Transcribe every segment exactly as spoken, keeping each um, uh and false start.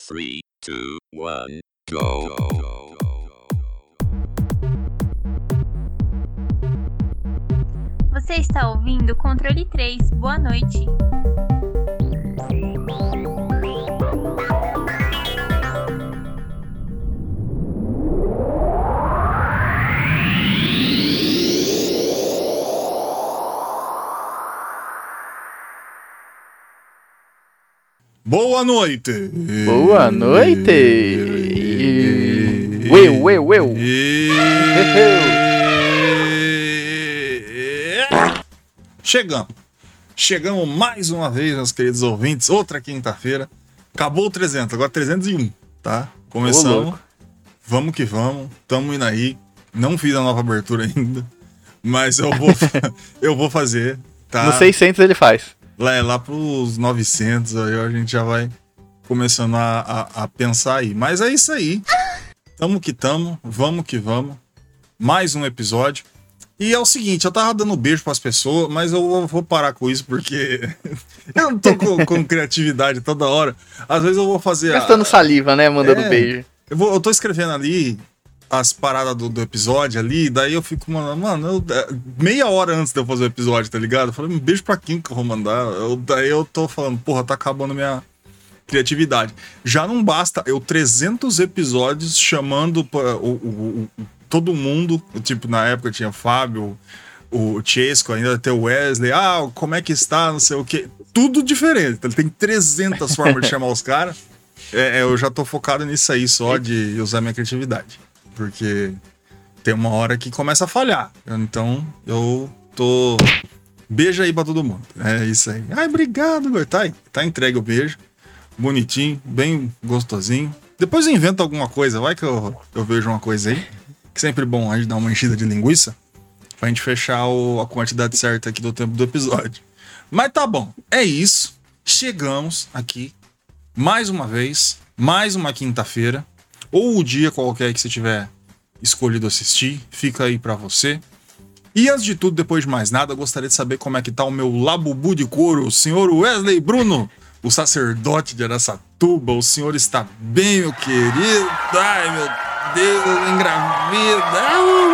three, two, one, go. Você está ouvindo Controle três. Boa noite. Boa noite! Boa noite! Ueu, ueu, ueu! Chegamos! Chegamos mais uma vez, meus queridos ouvintes, outra quinta-feira. Acabou o trezentos, agora trezentos e um, tá? Começamos. Vamos que vamos, tamo indo aí. Não fiz a nova abertura ainda, mas eu vou, eu vou fazer, tá? No seiscentos ele faz. Lá, lá pros novecentos, aí a gente já vai começando a, a, a pensar aí. Mas é isso aí. Tamo que tamo, vamos que vamos. Mais um episódio. E é o seguinte, eu tava dando beijo pras pessoas, mas eu vou parar com isso porque eu não tô com, com criatividade toda hora. Às vezes eu vou fazer... Gastando a... saliva, né? Mandando é, beijo. Eu, vou, eu tô escrevendo ali as paradas do, do episódio ali, daí eu fico, mano, mano eu, meia hora antes de eu fazer o episódio, tá ligado? Eu falei, um beijo pra quem que eu vou mandar? Eu, daí eu tô falando, porra, tá acabando minha criatividade. Já não basta eu trezentos episódios chamando pra, o, o, o, todo mundo, tipo, na época tinha o Fábio, o Chesco, ainda tem o Wesley, ah, como é que está, não sei o quê. Tudo diferente, tem trezentas formas de chamar os caras. É, eu já tô focado nisso aí só, de usar minha criatividade. Porque tem uma hora que começa a falhar. Então, eu tô... Beijo aí pra todo mundo. É isso aí. Ai, obrigado, Gor. Tá aí. Tá entregue o beijo. Bonitinho, bem gostosinho. Depois eu invento alguma coisa. Vai que eu, eu vejo uma coisa aí. Que sempre bom a gente dar uma enchida de linguiça. Pra gente fechar o, a quantidade certa aqui do tempo do episódio. Mas tá bom. É isso. Chegamos aqui. Mais uma vez. Mais uma quinta-feira. Ou o dia qualquer que você tiver escolhido assistir, fica aí pra você. E antes de tudo, depois de mais nada, eu gostaria de saber como é que tá o meu labubu de couro, o senhor Wesley Bruno, o sacerdote de Araçatuba. O senhor está bem, meu querido? Ai, meu Deus, engravida.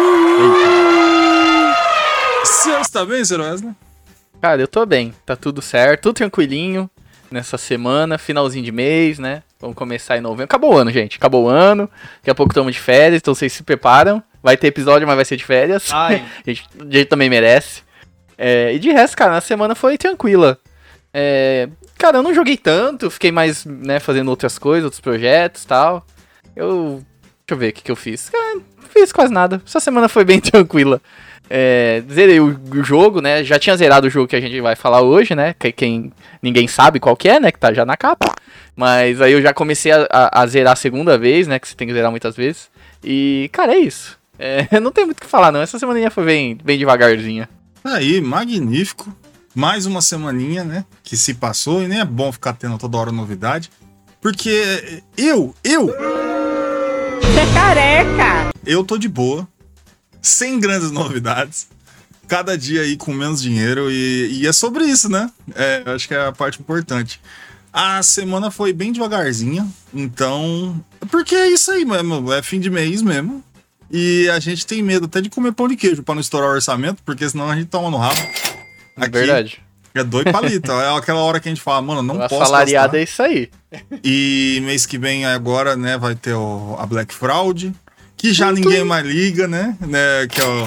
O senhor está bem, senhor Wesley? Cara, eu tô bem, tá tudo certo, tudo tranquilinho nessa semana, finalzinho de mês, né? Vamos começar em novembro. Acabou o ano, gente. Acabou o ano. Daqui a pouco estamos de férias, então vocês se preparam. Vai ter episódio, mas vai ser de férias. Ai. a, gente, a gente também merece. É, e de resto, cara, a semana foi tranquila. É, cara, eu não joguei tanto. Fiquei mais, né, fazendo outras coisas, outros projetos e tal. Eu... Deixa eu ver o que, que eu fiz. Cara, não fiz quase nada. Essa semana foi bem tranquila. É, zerei o, o jogo, né? Já tinha zerado o jogo que a gente vai falar hoje, né? Que quem ninguém sabe qual que é, né? Que tá já na capa. Mas aí eu já comecei a, a, a zerar a segunda vez, né? Que você tem que zerar muitas vezes. E, cara, é isso. É, não tem muito o que falar, não. Essa semaninha foi bem, bem devagarzinha. Aí, magnífico. Mais uma semaninha, né? Que se passou. E nem é bom ficar tendo toda hora novidade. Porque eu, eu... Você é careca! Eu tô de boa. Sem grandes novidades. Cada dia aí com menos dinheiro. E, e é sobre isso, né? É, acho que é a parte importante. A semana foi bem devagarzinha, então... Porque é isso aí mesmo, é fim de mês mesmo. E a gente tem medo até de comer pão de queijo pra não estourar o orçamento, porque senão a gente toma no rabo. É verdade. É dois palitos, é aquela hora que a gente fala, mano, não a posso salariada gastar. É isso aí. E mês que vem agora, né, vai ter o, a Black Fraud, que já Muito. ninguém mais liga, né, né que é o...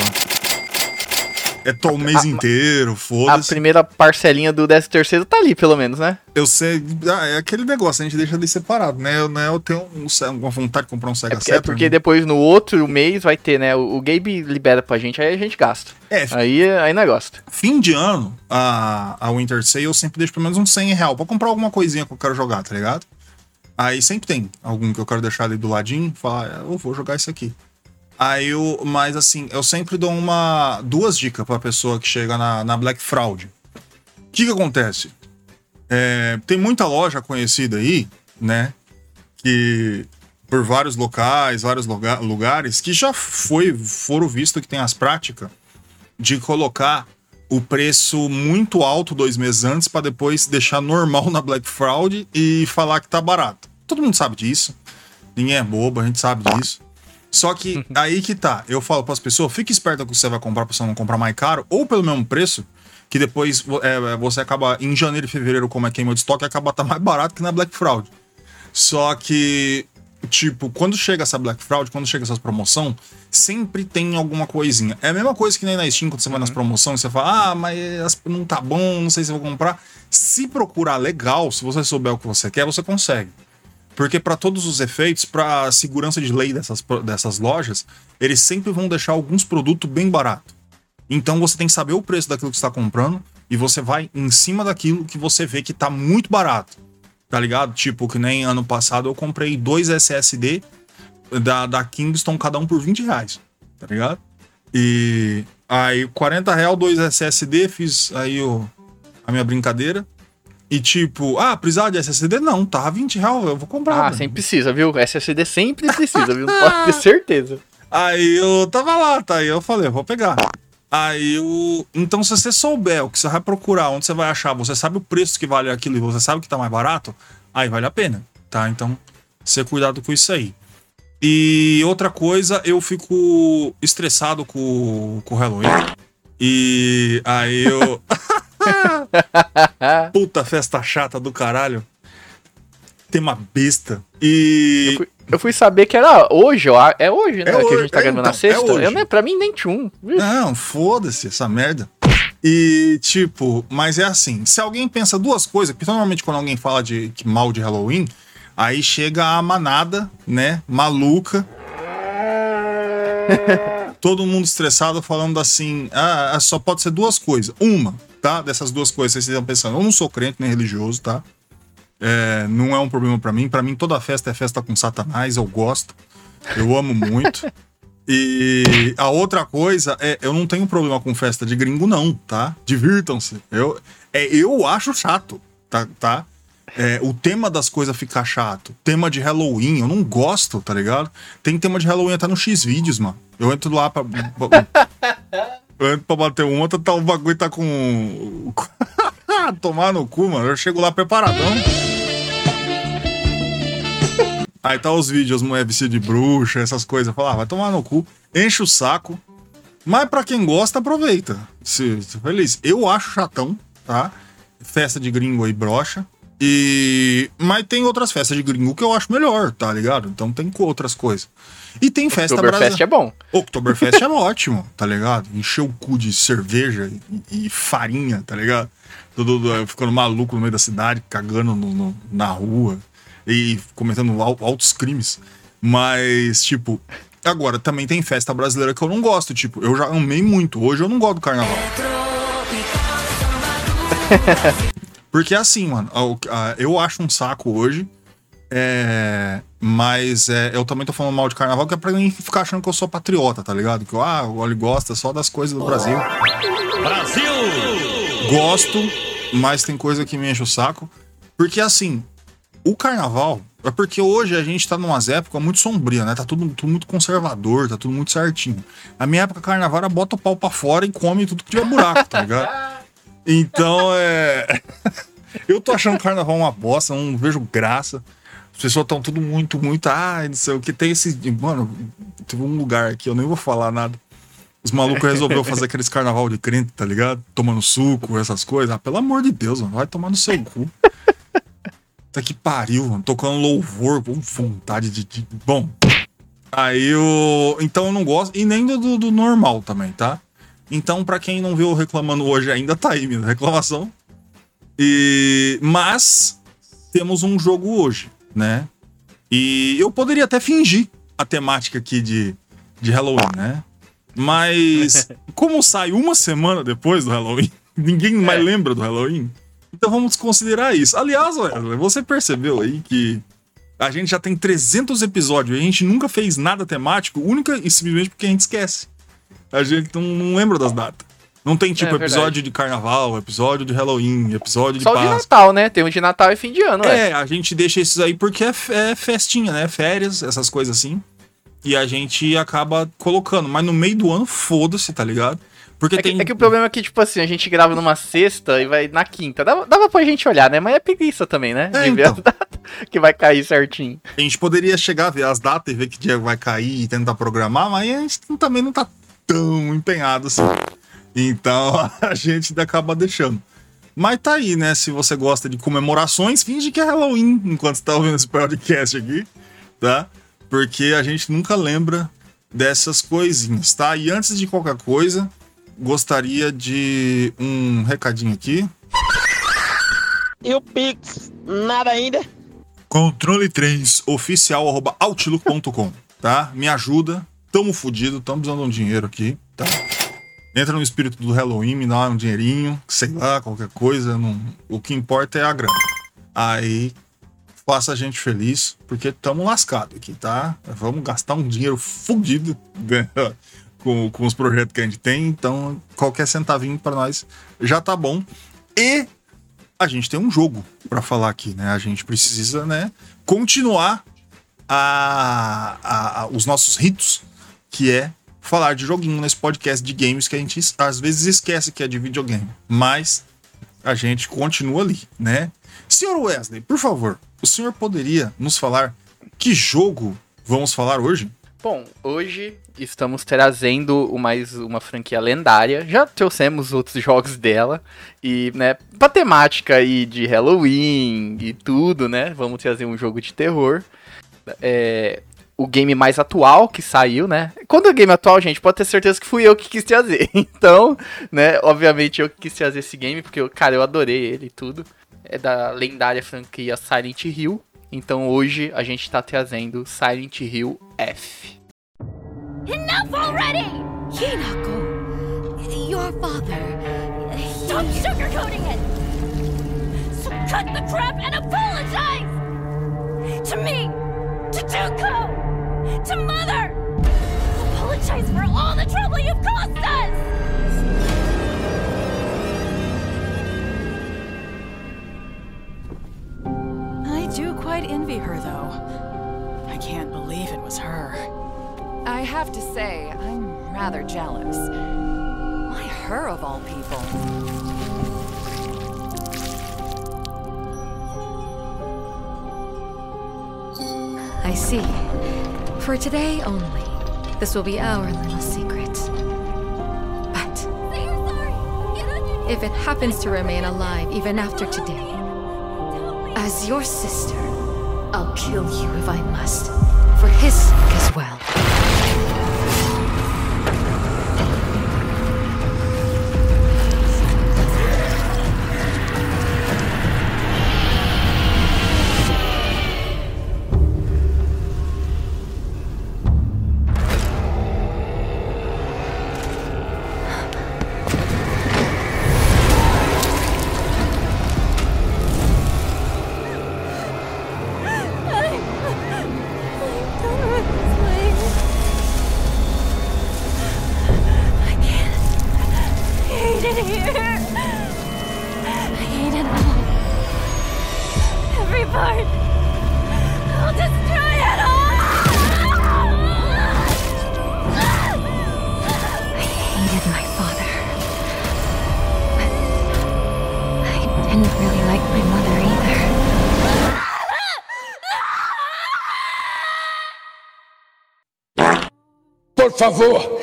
É todo o mês inteiro, foda-se. A primeira parcelinha do décimo terceiro tá ali, pelo menos, né? Eu sei, ah, é aquele negócio, a gente deixa de separado, né? Eu, né, eu tenho um, uma vontade de comprar um Sega é porque, Saturn. É porque depois no outro mês vai ter, né? O, o Gabe libera pra gente, aí a gente gasta. É. Aí, aí não gosta. Fim de ano, a, a Winter Sale eu sempre deixo pelo menos uns cem reais pra comprar alguma coisinha que eu quero jogar, tá ligado? Aí sempre tem algum que eu quero deixar ali do ladinho, falar, eu vou jogar isso aqui. Aí eu, mas assim, eu sempre dou uma, duas dicas pra pessoa que chega na, na Black Fraud. O que que acontece? É, tem muita loja conhecida aí, né? Que por vários locais, vários lugar, lugares, que já foi, foram visto que tem as práticas de colocar o preço muito alto dois meses antes pra depois deixar normal na Black Fraud e falar que tá barato. todo mundo sabe disso. Ninguém é bobo, a gente sabe disso. Só que aí que tá. Eu falo pras pessoas, fique esperto com o que você vai comprar pra você não comprar mais caro, ou pelo mesmo preço, que depois é, você acaba, em janeiro e fevereiro, como é queima de estoque, acaba tá mais barato que na Black Fraud. Só que, tipo, quando chega essa Black Fraud, quando chega essas promoções, sempre tem alguma coisinha. É a mesma coisa que nem na Steam, quando você vai nas promoções, você fala, ah, mas não tá bom, não sei se eu vou comprar. Se procurar legal, se você souber o que você quer, você consegue. Porque para todos os efeitos, para segurança de lei dessas, dessas lojas, eles sempre vão deixar alguns produtos bem baratos. Então você tem que saber o preço daquilo que você está comprando e você vai em cima daquilo que você vê que tá muito barato. Tá ligado? Tipo, que nem ano passado eu comprei dois S S D da, da Kingston, cada um por vinte reais. Tá ligado? E aí, quarenta reais, dois S S D, fiz aí o, a minha brincadeira. E tipo, ah, precisava de S S D? Não, tava vinte reais, eu vou comprar. Ah, sempre precisa, viu? S S D sempre precisa, viu? Pode ter certeza. Aí eu tava lá, tá? Aí eu falei, eu vou pegar. Aí eu... Então, se você souber o que você vai procurar, onde você vai achar, você sabe o preço que vale aquilo e você sabe que tá mais barato, aí vale a pena, tá? Então, ser cuidado com isso aí. E outra coisa, eu fico estressado com, com o Halloween. E aí eu... Puta festa chata do caralho. Tema besta. E... Eu fui, eu fui saber que era hoje, ó. É hoje, né? É que hoje, a gente tá é, gravando então, na sexta. é hoje. Eu, né, pra mim, nem tchum. Não, foda-se essa merda. E, tipo, mas é assim, se alguém pensa duas coisas, porque normalmente quando alguém fala de que mal de Halloween, aí chega a manada, né, maluca, todo mundo estressado falando assim, ah, só pode ser duas coisas. Uma, tá, dessas duas coisas, vocês estão pensando, eu não sou crente nem religioso, tá? É, não é um problema pra mim, pra mim toda festa é festa com Satanás, eu gosto, eu amo muito. E a outra coisa é, eu não tenho problema com festa de gringo não, tá? Divirtam-se. Eu, é, eu acho chato, tá? tá? É, o tema das coisas fica chato. Tema de Halloween, eu não gosto, tá ligado? Tem tema de Halloween até no X-Vídeos, mano. Eu entro lá pra... eu entro pra bater um outro, tá, o bagulho tá com... tomar no cu, mano. Eu chego lá preparadão. Aí tá os vídeos, mulher vestida de bruxa, essas coisas. Fala, ah, vai tomar no cu, enche o saco. Mas pra quem gosta, aproveita. Se, se feliz. Eu acho chatão, tá? Festa de gringo aí, brocha. E... Mas tem outras festas de gringo que eu acho melhor, tá ligado? Então tem outras coisas. E tem festa brasileira. Oktoberfest é bom. Oktoberfest é ótimo, tá ligado? Encher o cu de cerveja e, e farinha, tá ligado? Tudo, tudo, ficando maluco no meio da cidade, cagando no, no, na rua. E cometendo altos crimes. Mas, tipo... Agora, também tem festa brasileira que eu não gosto. Tipo, eu já amei muito. Hoje eu não gosto do carnaval. Porque assim, mano... Eu acho um saco hoje. É... Mas é, eu também tô falando mal de carnaval, que é pra mim ficar achando que eu sou patriota, tá ligado? Que eu, ah, o Oli gosta só das coisas do Brasil. Brasil! Gosto, mas tem coisa que me enche o saco. Porque assim... O carnaval é porque hoje a gente tá numas épocas muito sombrias, né? Tá tudo, tudo muito conservador, tá tudo muito certinho. Na minha época, carnaval era bota o pau pra fora e come tudo que tiver buraco, tá ligado? Então, é... eu tô achando o carnaval uma bosta, não vejo graça. As pessoas tão tudo muito, muito... Ah, não sei o que tem esse... Mano, teve um lugar aqui, eu nem vou falar nada. Os malucos resolveram fazer aqueles carnaval de crente, tá ligado? Tomando suco, essas coisas. Ah, pelo amor de Deus, mano, vai tomar no seu cu. Tá que pariu, mano. Tocando louvor, com vontade de, de... Bom. Aí eu... Então eu não gosto. E nem do, do normal também, tá? Então, pra quem não viu eu reclamando hoje, ainda tá aí minha reclamação. E... Mas... Temos um jogo hoje, né? E eu poderia até fingir a temática aqui de, de Halloween, né? Mas... Como sai uma semana depois do Halloween, ninguém mais lembra do Halloween. Então vamos considerar isso. Aliás, Wesley, você percebeu aí que a gente já tem trezentos episódios e a gente nunca fez nada temático, única e simplesmente porque a gente esquece. A gente não, não lembra das datas. Não tem tipo é, episódio de carnaval, episódio de Halloween, episódio de Só Páscoa. Só o de Natal, né? Tem um de Natal e fim de ano, É, é. A gente deixa esses aí porque é, é festinha, né? Férias, essas coisas assim. E a gente acaba colocando. Mas no meio do ano, foda-se, tá ligado? Porque é, tem... que, é que o problema é que, tipo assim, a gente grava numa sexta e vai na quinta. Dava, dava pra gente olhar, né? Mas é preguiça também, né? É, de ver então. a data. que vai cair certinho. A gente poderia chegar a ver as datas e ver que dia vai cair e tentar programar, mas a gente também não tá tão empenhado assim. Então a gente acaba deixando. Mas tá aí, né? Se você gosta de comemorações, finge que é Halloween enquanto você tá ouvindo esse podcast aqui, tá? Porque a gente nunca lembra dessas coisinhas, tá? E antes de qualquer coisa, gostaria de um recadinho aqui. E o Pix? Nada ainda? controle três oficial arroba outlook ponto com, tá? Me ajuda, tamo fudido, tamo precisando de um dinheiro aqui, tá? Entra no espírito do Halloween, me dá um dinheirinho, sei lá, qualquer coisa, não... o que importa é a grana. Aí, faça a gente feliz, porque tamo lascado aqui, tá? Vamos gastar um dinheiro fudido, né? com, com os projetos que a gente tem, então qualquer centavinho pra nós já tá bom. E a gente tem um jogo pra falar aqui, né? A gente precisa, né, continuar a, a, a, os nossos ritos, que é falar de joguinho nesse podcast de games que a gente às vezes esquece que é de videogame, mas a gente continua ali, né? senhor Wesley, por favor, o senhor poderia nos falar que jogo vamos falar hoje? Bom, hoje estamos trazendo mais uma franquia lendária. Já trouxemos outros jogos dela. E, né, pra temática aí de Halloween e tudo, né? Vamos trazer um jogo de terror. É, o game mais atual que saiu, né? Quando é game atual, gente, pode ter certeza que fui eu que quis trazer. Então, né, obviamente eu que quis trazer esse game, porque, cara, eu adorei ele e tudo. É da lendária franquia Silent Hill. Então hoje a gente tá trazendo Silent Hill F. Enough already! Hinako, your father... Stop sugarcoating it! So cut the crap and apologize! To me! To Tuko! To Mother! Apologize for all the trouble you've caused us! I do quite envy her, though. I can't believe it was her. I have to say, I'm rather jealous. Why her of all people? I see. For today only, this will be our little secret. But Say you're sorry! Get on your knees! if it happens to remain alive even after today, as your sister, I'll kill you if I must, for his sake as well. Por favor,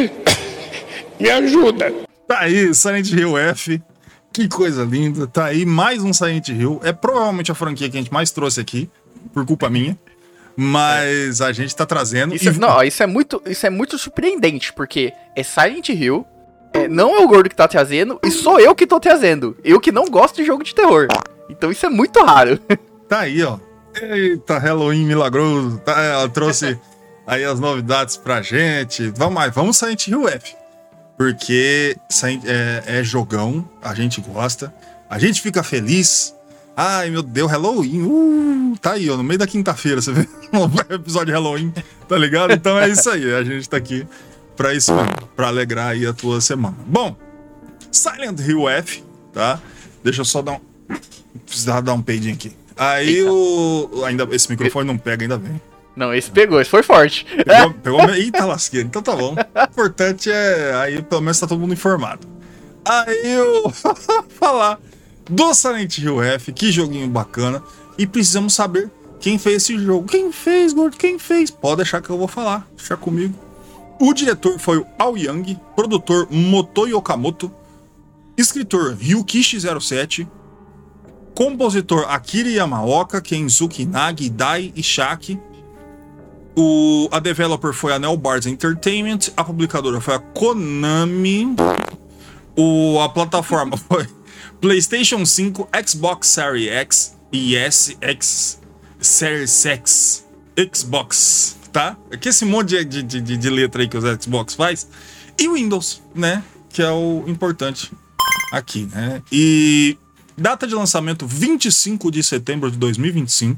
me ajuda. Tá aí, Silent Hill F. Que coisa linda. Tá aí mais um Silent Hill. É provavelmente a franquia que a gente mais trouxe aqui, por culpa minha. Mas é. a gente tá trazendo... Isso, e... Não, isso é, muito, isso é muito surpreendente, porque é Silent Hill, é, não é o Gordo que tá trazendo, e sou eu que tô trazendo. Eu que não gosto de jogo de terror. Então isso é muito raro. Tá aí, ó. Eita, Halloween milagroso. Tá, ela trouxe aí as novidades pra gente. Vamos lá, vamos Silent Hill F. Porque é, é jogão, a gente gosta, a gente fica feliz. Ai, meu Deus, Halloween. Uh, tá aí, ó, no meio da quinta-feira, você vê um episódio de Halloween, tá ligado? Então é isso aí, a gente tá aqui pra isso mesmo, pra alegrar aí a tua semana. Bom, Silent Hill F, tá? Deixa eu só dar um... Precisava dar um peidinho aqui. Aí o... Ainda, esse microfone não pega, ainda bem. Não, esse pegou, esse foi forte. Pegou, pegou... Eita lasqueira, então tá bom. O importante é... Aí pelo menos tá todo mundo informado. Aí eu... falar do Silent Hill F, que joguinho bacana. e precisamos saber quem fez esse jogo. Quem fez, gordo? Quem fez? Pode deixar que eu vou falar. Deixa comigo. O diretor foi o Aoyang, produtor Motoyo Okamoto, escritor Ryukishi zero sete, compositor Akira Yamaoka, Kensuke Nagi, Dai Ishaki. O, a developer foi a Neo Bards Entertainment, a publicadora foi a Konami, o, a plataforma foi PlayStation cinco, Xbox Series X e S, X, Series X, Xbox, tá? É que esse monte de, de, de, de letra aí que os Xbox faz. E Windows, né? Que é o importante aqui, né? E data de lançamento vinte e cinco de setembro de dois mil e vinte e cinco.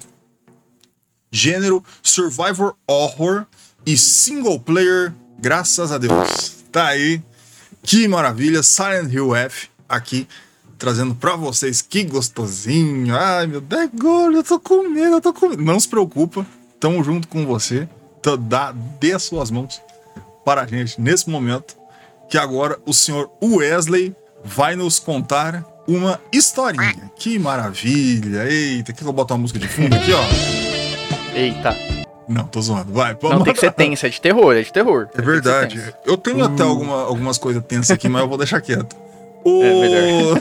Gênero Survivor Horror e Single Player, graças a Deus. Tá aí. Que maravilha. Silent Hill F aqui, trazendo pra vocês. Que gostosinho. Ai, meu Deus, eu tô com medo, eu tô com medo. Não se preocupa. Tamo junto com você. Então, dá, dê as suas mãos para a gente nesse momento. Que agora o senhor Wesley vai nos contar uma historinha. Que maravilha. Eita, que eu vou botar uma música de fundo aqui, ó. Eita. Não, tô zoando. Vai, não, tem que ser tenso, é de terror, é de terror. É verdade. Eu tenho uh. até alguma, algumas coisas tensas aqui, mas eu vou deixar quieto. O... É melhor.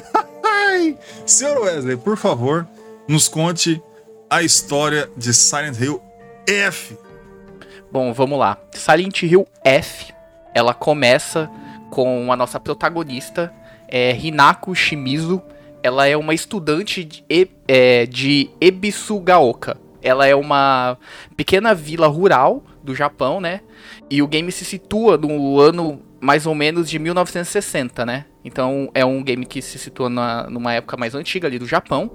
Senhor Wesley, por favor, nos conte a história de Silent Hill F. Bom, vamos lá. Silent Hill F, ela começa com a nossa protagonista, é, Hinako Shimizu. Ela é uma estudante de, é, de Ebisugaoka. Ela é uma pequena vila rural do Japão, né? E o game se situa no ano mais ou menos de mil novecentos e sessenta, né? Então é um game que se situa na, numa época mais antiga ali do Japão.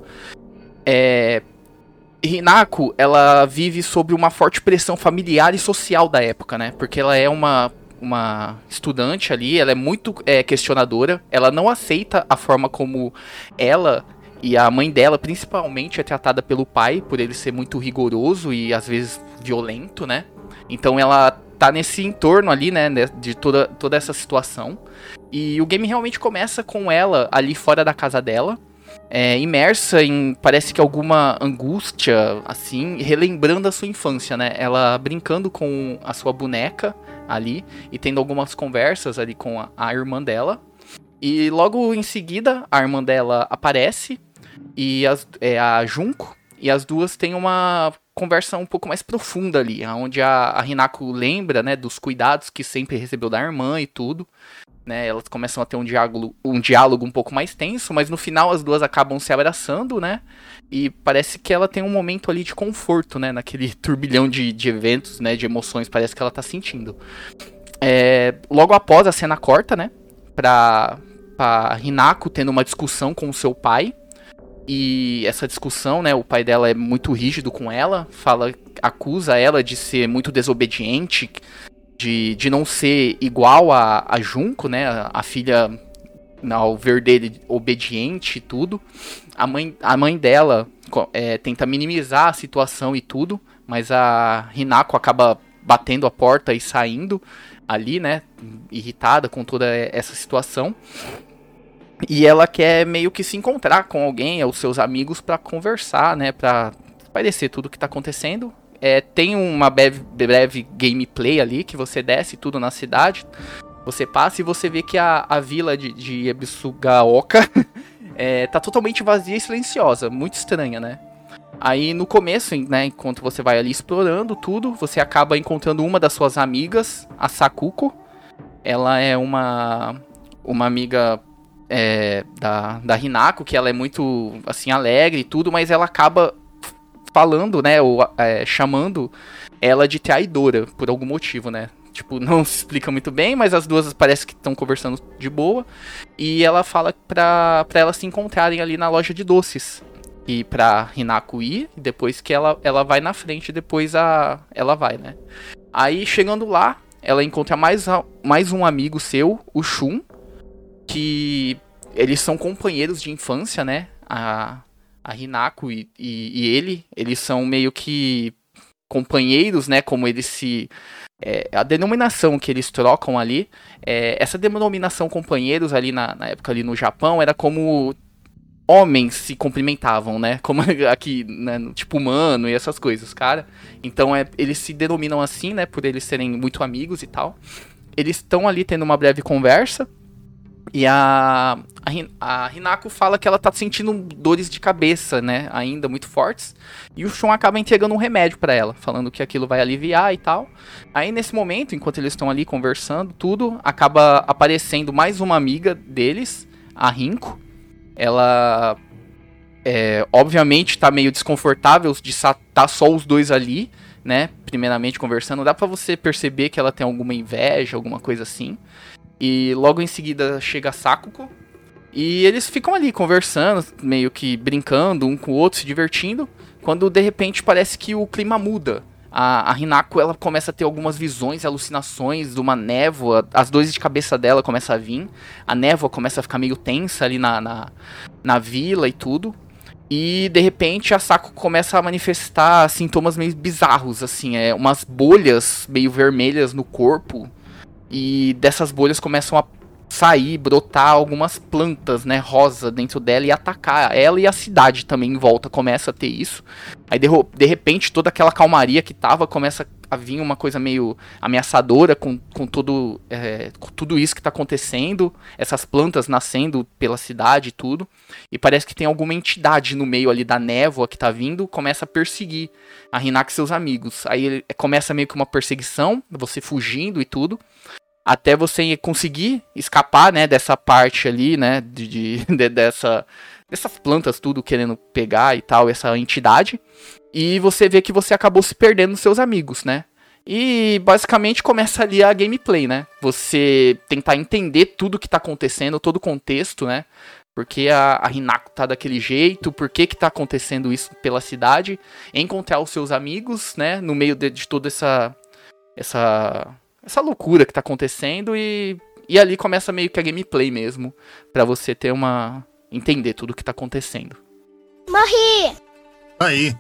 É... Hinako, ela vive sob uma forte pressão familiar e social da época, né? Porque ela é uma, uma estudante ali, ela é muito é, questionadora. Ela não aceita a forma como ela... E a mãe dela, principalmente, é tratada pelo pai, por ele ser muito rigoroso e, às vezes, violento, né? Então, ela tá nesse entorno ali, né, de toda, toda essa situação. E o game realmente começa com ela ali fora da casa dela, é, imersa em, parece que alguma angústia, assim, relembrando a sua infância, né? Ela brincando com a sua boneca ali e tendo algumas conversas ali com a, a irmã dela. E logo em seguida, a irmã dela aparece... E as, é, a Junko, e as duas têm uma conversa um pouco mais profunda ali, onde a, a Hinako lembra, né, dos cuidados que sempre recebeu da irmã e tudo, né, elas começam a ter um diálogo, um diálogo um pouco mais tenso, mas no final as duas acabam se abraçando, né, e parece que ela tem um momento ali de conforto, né, naquele turbilhão de, de eventos, né, de emoções, parece que ela tá sentindo. É, logo após a cena corta, né, pra, pra Hinako tendo uma discussão com o seu pai. E essa discussão, né, o pai dela é muito rígido com ela, fala, acusa ela de ser muito desobediente, de, de não ser igual a, a Junko, né, a, a filha, ao ver dele, obediente e tudo. A mãe, a mãe dela é, tenta minimizar a situação e tudo, mas a Hinako acaba batendo a porta e saindo ali, né, irritada com toda essa situação. E ela quer meio que se encontrar com alguém, os seus amigos, pra conversar, né? Pra parecer tudo o que tá acontecendo. É, tem uma breve, breve gameplay ali, que você desce tudo na cidade. Você passa e você vê que a, a vila de, de Ebisugaoka é, tá totalmente vazia e silenciosa. Muito estranha, né? Aí no começo, né, enquanto você vai ali explorando tudo, você acaba encontrando uma das suas amigas, a Sakuko. Ela é uma, uma amiga... É, da, da Hinako, que ela é muito, assim, alegre e tudo, mas ela acaba falando, né, ou é, chamando ela de traidora, por algum motivo, né. Tipo, não se explica muito bem, mas as duas parece que estão conversando de boa, e ela fala pra, pra elas se encontrarem ali na loja de doces, e pra Hinako ir, depois que ela, ela vai na frente, depois a, ela vai, né. Aí, chegando lá, ela encontra mais, mais um amigo seu, o Shun, que eles são companheiros de infância, né, a, a Hinako e, e, e ele, eles são meio que companheiros, né, como eles se... É, a denominação que eles trocam ali, é, essa denominação companheiros ali na, na época ali no Japão, era como homens se cumprimentavam, né? Como aqui, né? Tipo humano e essas coisas, cara. Então é, eles se denominam assim, né? Por eles serem muito amigos e tal. Eles estão ali tendo uma breve conversa. E a, a, a Hinako fala que ela tá sentindo dores de cabeça, né? Ainda muito fortes. E o Shun acaba entregando um remédio pra ela, falando que aquilo vai aliviar e tal. Aí nesse momento, enquanto eles estão ali conversando, tudo, acaba aparecendo mais uma amiga deles, a Rinko. Ela, é, obviamente, tá meio desconfortável de estar tá só os dois ali, né? Primeiramente conversando. Dá pra você perceber que ela tem alguma inveja, alguma coisa assim. E logo em seguida chega a Sakuko. E eles ficam ali conversando, meio que brincando um com o outro, se divertindo. Quando de repente parece que o clima muda. A, a Hinako, ela começa a ter algumas visões, alucinações de uma névoa. As dores de cabeça dela começam a vir. A névoa começa a ficar meio tensa ali na, na, na vila e tudo. E de repente a Sakuko começa a manifestar sintomas meio bizarros, assim. É, umas bolhas meio vermelhas no corpo. E dessas bolhas começam a sair, brotar algumas plantas, né, rosa dentro dela e atacar ela, e a cidade também em volta começa a ter isso. Aí de, de repente toda aquela calmaria que tava começa a vir uma coisa meio ameaçadora com, com, todo, é, com tudo isso que tá acontecendo, essas plantas nascendo pela cidade e tudo. E parece que tem alguma entidade no meio ali da névoa que tá vindo, começa a perseguir a Hinako e seus amigos. Aí ele, começa meio que uma perseguição, você fugindo e tudo. Até você conseguir escapar, né, dessa parte ali, né, de, de, de, dessa, dessas plantas tudo querendo pegar e tal, essa entidade. E você vê que você acabou se perdendo nos seus amigos, né. E basicamente começa ali a gameplay, né. Você tentar entender tudo que tá acontecendo, todo o contexto, né. Porque a, a Hinako tá daquele jeito, por que que tá acontecendo isso pela cidade. Encontrar os seus amigos, né, no meio de, de toda essa... essa essa loucura que tá acontecendo e, e ali começa meio que a gameplay mesmo, pra você ter uma... entender tudo que tá acontecendo. Morri! Aí,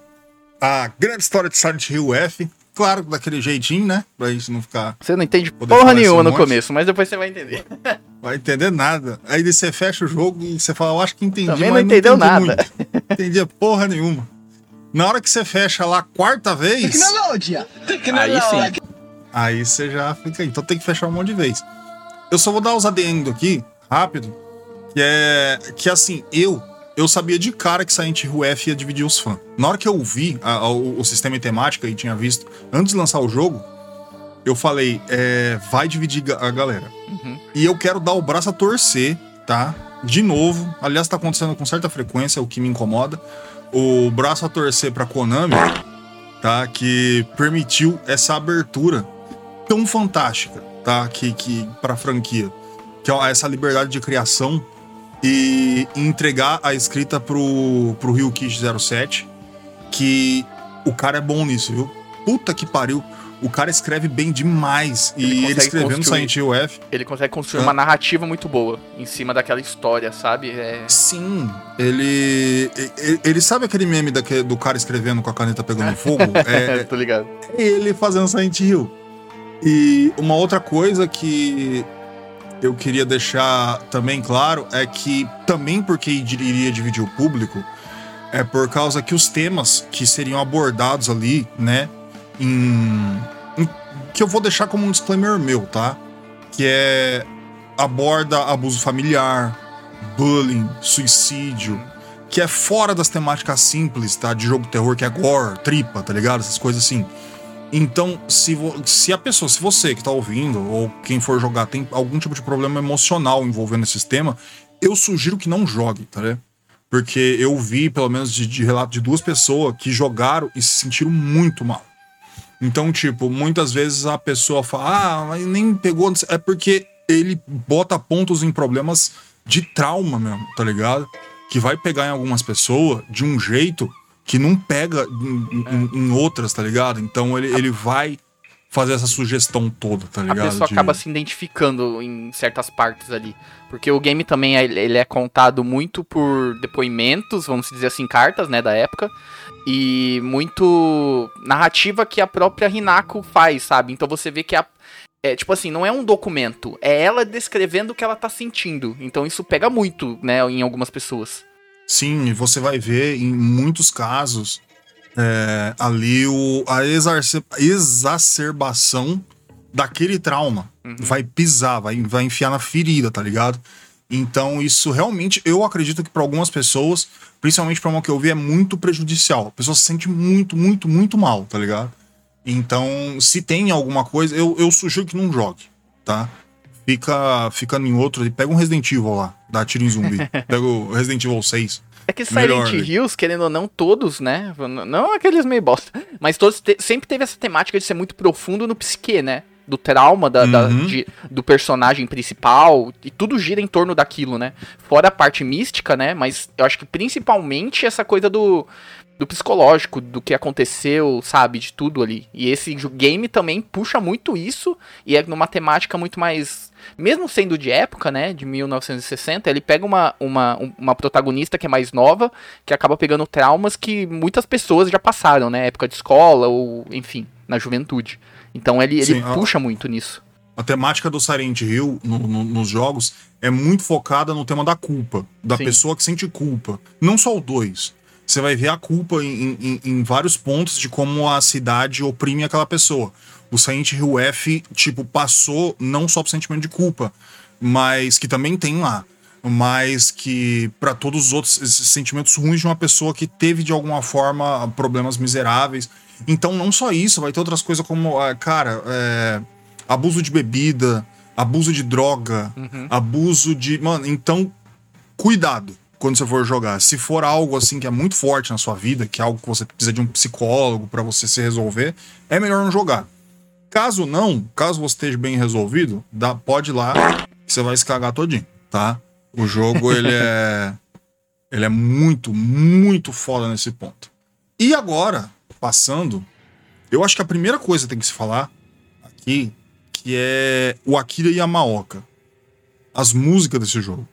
a grande história de Silent Hill F, claro, daquele jeitinho, né, pra gente não ficar... Você não entende porra nenhuma no começo, mas depois você vai entender. Vai entender nada. Aí você fecha o jogo e você fala, eu acho que entendi, também mas não entendeu não entendi nada. Muito. Entendia porra nenhuma. Na hora que você fecha lá a quarta vez... Tecnologia! Aí sim. Aí você já fica aí. Então tem que fechar um monte de vez. Eu só vou dar os adendo aqui, rápido. Que é... Que assim, eu... Eu sabia de cara que Silent Hill F ia dividir os fãs. Na hora que eu vi a, a, o, o sistema e temática e tinha visto... Antes de lançar o jogo... Eu falei... É, vai dividir a galera. Uhum. E eu quero dar o braço a torcer, tá? De novo. Aliás, tá acontecendo com certa frequência, o que me incomoda. O braço a torcer pra Konami... Tá? Que permitiu essa abertura... tão fantástica, tá? Que, que, pra franquia. Que é essa liberdade de criação e entregar a escrita pro, pro Ryukishi zero sete, que o cara é bom nisso, viu? Puta que pariu. O cara escreve bem demais. Ele e ele escrevendo Silent Hill F... Ele consegue construir ah. uma narrativa muito boa em cima daquela história, sabe? É... Sim. Ele, ele... Ele sabe aquele meme daquele, do cara escrevendo com a caneta pegando fogo? É, tô ligado. É ele fazendo Silent Hill. E uma outra coisa que eu queria deixar também claro é que, também porque iria dividir o público, é por causa que os temas que seriam abordados ali, né, em, em, que eu vou deixar como um disclaimer meu, tá? Que é... aborda abuso familiar, bullying, suicídio, que é fora das temáticas simples, tá? De jogo terror, que é gore, tripa, tá ligado? Essas coisas assim. Então, se, vo, se a pessoa, se você que tá ouvindo, ou quem for jogar, tem algum tipo de problema emocional envolvendo esse sistema, eu sugiro que não jogue, tá ligado? Porque eu vi, pelo menos, de, de relato de duas pessoas que jogaram e se sentiram muito mal. Então, tipo, muitas vezes a pessoa fala, ah, mas nem pegou... É porque ele bota pontos em problemas de trauma mesmo, tá ligado? Que vai pegar em algumas pessoas de um jeito... que não pega em, em, em outras, tá ligado? Então ele, ele vai fazer essa sugestão toda, tá ligado? A pessoa de... acaba se identificando em certas partes ali. Porque o game também, ele é contado muito por depoimentos, vamos dizer assim, cartas, né, da época. E muito narrativa que a própria Hinako faz, sabe? Então você vê que a... É, tipo assim, não é um documento, é ela descrevendo o que ela tá sentindo. Então isso pega muito, né, em algumas pessoas. Sim, você vai ver em muitos casos é, ali o, a exarce- exacerbação daquele trauma. Uhum. Vai pisar, vai, vai enfiar na ferida, tá ligado? Então isso realmente, eu acredito que para algumas pessoas, principalmente pra uma que eu vi, é muito prejudicial. A pessoa se sente muito, muito, muito mal, tá ligado? Então, se tem alguma coisa, eu, eu sugiro que não jogue, tá? Fica, fica em outro, e pega um Resident Evil lá, dá tiro em zumbi. Pega o Resident Evil seis. É que Silent Hills, querendo ou não, todos, né? Não aqueles meio bosta, mas todos te- sempre teve essa temática de ser muito profundo no psique, né? Do trauma da, Uhum. da- de- do personagem principal, e tudo gira em torno daquilo, né? Fora a parte mística, né? Mas eu acho que principalmente essa coisa do, do psicológico, do que aconteceu, sabe? De tudo ali. E esse jo- game também puxa muito isso, e é numa temática muito mais... Mesmo sendo de época, né? De mil novecentos e sessenta, ele pega uma, uma, uma protagonista que é mais nova, que acaba pegando traumas que muitas pessoas já passaram, né? Época de escola, ou enfim, na juventude. Então ele, ele Sim, a- puxa muito nisso. A temática do Silent Hill no- no- nos jogos é muito focada no tema da culpa, da Sim. pessoa que sente culpa. Não só o dois. Você vai ver a culpa em, em- em vários pontos de como a cidade oprime aquela pessoa. O Silent Hill F, tipo, passou não só pro sentimento de culpa, mas que também tem lá, mas que para todos os outros esses sentimentos ruins de uma pessoa que teve de alguma forma problemas miseráveis. Então não só isso, vai ter outras coisas como, ah, cara, é, abuso de bebida, abuso de droga, Uhum. abuso de... Mano, então cuidado quando você for jogar. Se for algo assim que é muito forte na sua vida, que é algo que você precisa de um psicólogo pra você se resolver, é melhor não jogar. Caso não, caso você esteja bem resolvido, dá, pode ir lá que você vai se cagar todinho, tá? O jogo, ele é... ele é muito, muito foda nesse ponto. E agora, passando, eu acho que a primeira coisa que tem que se falar aqui, que é o Akira Yamaoka. As músicas desse jogo.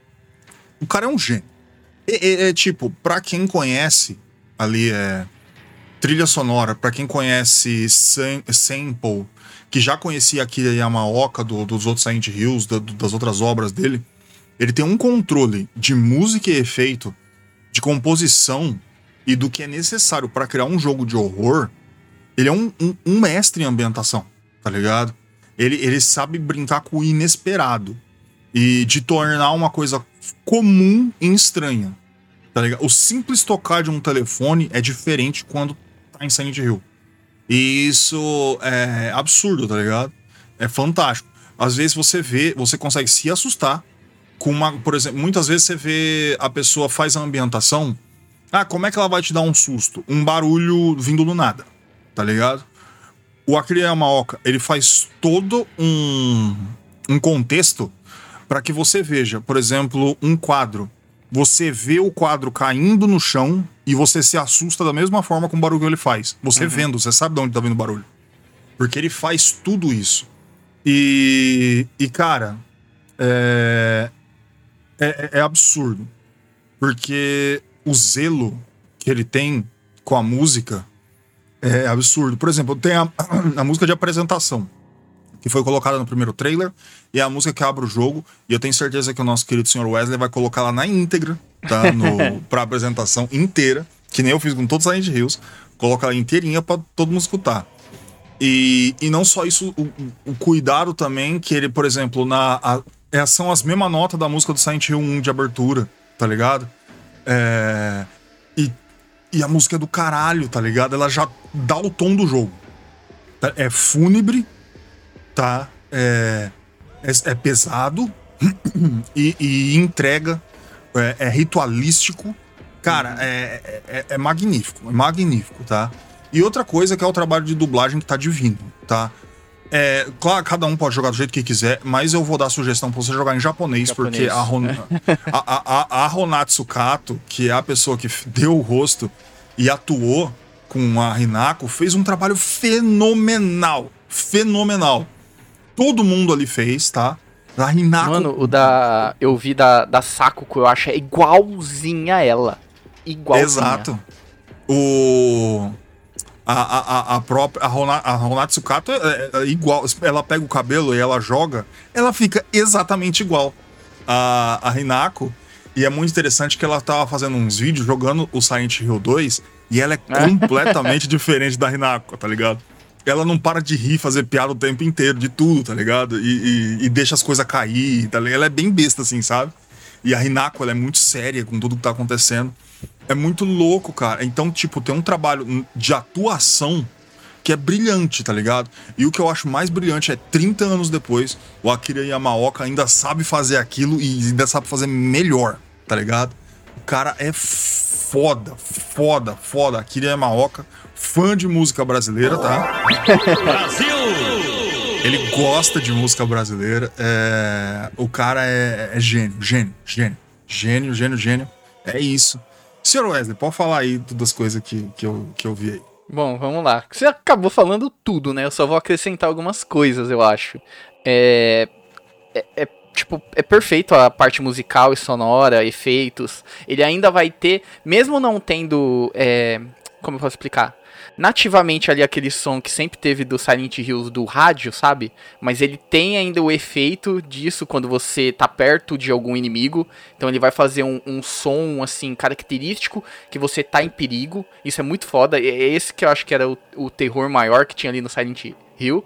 O cara é um gênio. É, é, é tipo, pra quem conhece ali, é... trilha sonora, pra quem conhece sam- sample, que já conhecia Akira Yamaoka do, dos outros Silent Hills, da- das outras obras dele, ele tem um controle de música e efeito, de composição e do que é necessário pra criar um jogo de horror. Ele é um, um, um mestre em ambientação, tá ligado? Ele, ele sabe brincar com o inesperado e de tornar uma coisa comum em estranha, tá ligado? O simples tocar de um telefone é diferente quando tá em Silent Hill. E isso é absurdo, tá ligado? É fantástico. Às vezes você vê, você consegue se assustar com uma... Por exemplo, muitas vezes você vê a pessoa faz a ambientação. Ah, como é que ela vai te dar um susto? Um barulho vindo do nada, tá ligado? O Akira Yamaoka, ele faz todo um, um contexto para que você veja, por exemplo, um quadro. Você vê o quadro caindo no chão e você se assusta da mesma forma com o barulho que ele faz. Você Uhum. vendo, você sabe de onde tá vindo o barulho. Porque ele faz tudo isso. E, e cara, é, é, é absurdo. Porque o zelo que ele tem com a música é absurdo. Por exemplo, tem a, a música de apresentação, que foi colocada no primeiro trailer, e é a música que abre o jogo, e eu tenho certeza que o nosso querido senhor Wesley vai colocar ela na íntegra, tá? No, pra apresentação inteira, que nem eu fiz com todos os Silent Hills, coloca ela inteirinha pra todo mundo escutar. E, e não só isso, o, o cuidado também, que ele, por exemplo, na, a, é, são as mesmas notas da música do Silent Hill um de abertura, tá ligado? É, e, e a música é do caralho, tá ligado? Ela já dá o tom do jogo. Tá? É fúnebre, tá? É, é, é pesado e, e entrega, é, é ritualístico. Cara, é, é, é magnífico, é magnífico, tá? E outra coisa que é o trabalho de dublagem que tá divino, tá? É, claro, cada um pode jogar do jeito que quiser, mas eu vou dar sugestão pra você jogar em japonês, Japonês, porque a, Ron, né? a, a, a, a Honatsu Kato, que é a pessoa que deu o rosto e atuou com a Hinako, fez um trabalho fenomenal, fenomenal. Todo mundo ali fez, tá? A Hinako... Mano, o da... Eu vi da, da Sakuko, eu acho é igualzinha a ela. Igualzinha. Exato. O... A, a, a, a própria... A, Rona, a Honatsu Kato é, é igual. Ela pega o cabelo e ela joga, ela fica exatamente igual a, a Hinako. E é muito interessante que ela tava fazendo uns vídeos jogando o Silent Hill dois e ela é completamente diferente da Hinako, tá ligado? Ela não para de rir, fazer piada o tempo inteiro, de tudo, tá ligado? E, e, e deixa as coisas cair, tá ligado? Ela é bem besta, assim, sabe? E a Hinako, ela é muito séria com tudo que tá acontecendo. É muito louco, cara. Então, tipo, tem um trabalho de atuação que é brilhante, tá ligado? E o que eu acho mais brilhante é trinta anos depois, o Akira Yamaoka ainda sabe fazer aquilo e ainda sabe fazer melhor, tá ligado? O cara é foda, foda, foda. Akira Yamaoka, fã de música brasileira, tá? Brasil! Ele gosta de música brasileira. É... O cara é... é gênio, gênio, gênio. Gênio, gênio, gênio. É isso. senhor Wesley, pode falar aí das coisas que, que, eu, que eu vi aí. Bom, vamos lá. Você acabou falando tudo, né? Eu só vou acrescentar algumas coisas, eu acho. É... É, é tipo, é perfeito a parte musical e sonora, efeitos. Ele ainda vai ter, mesmo não tendo... É... Como eu posso explicar? Nativamente ali aquele som que sempre teve do Silent Hills do rádio, sabe? Mas ele tem ainda o efeito disso quando você tá perto de algum inimigo. Então ele vai fazer um, um som, assim, característico que você tá em perigo. Isso é muito foda. É esse que eu acho que era o, o terror maior que tinha ali no Silent Hill.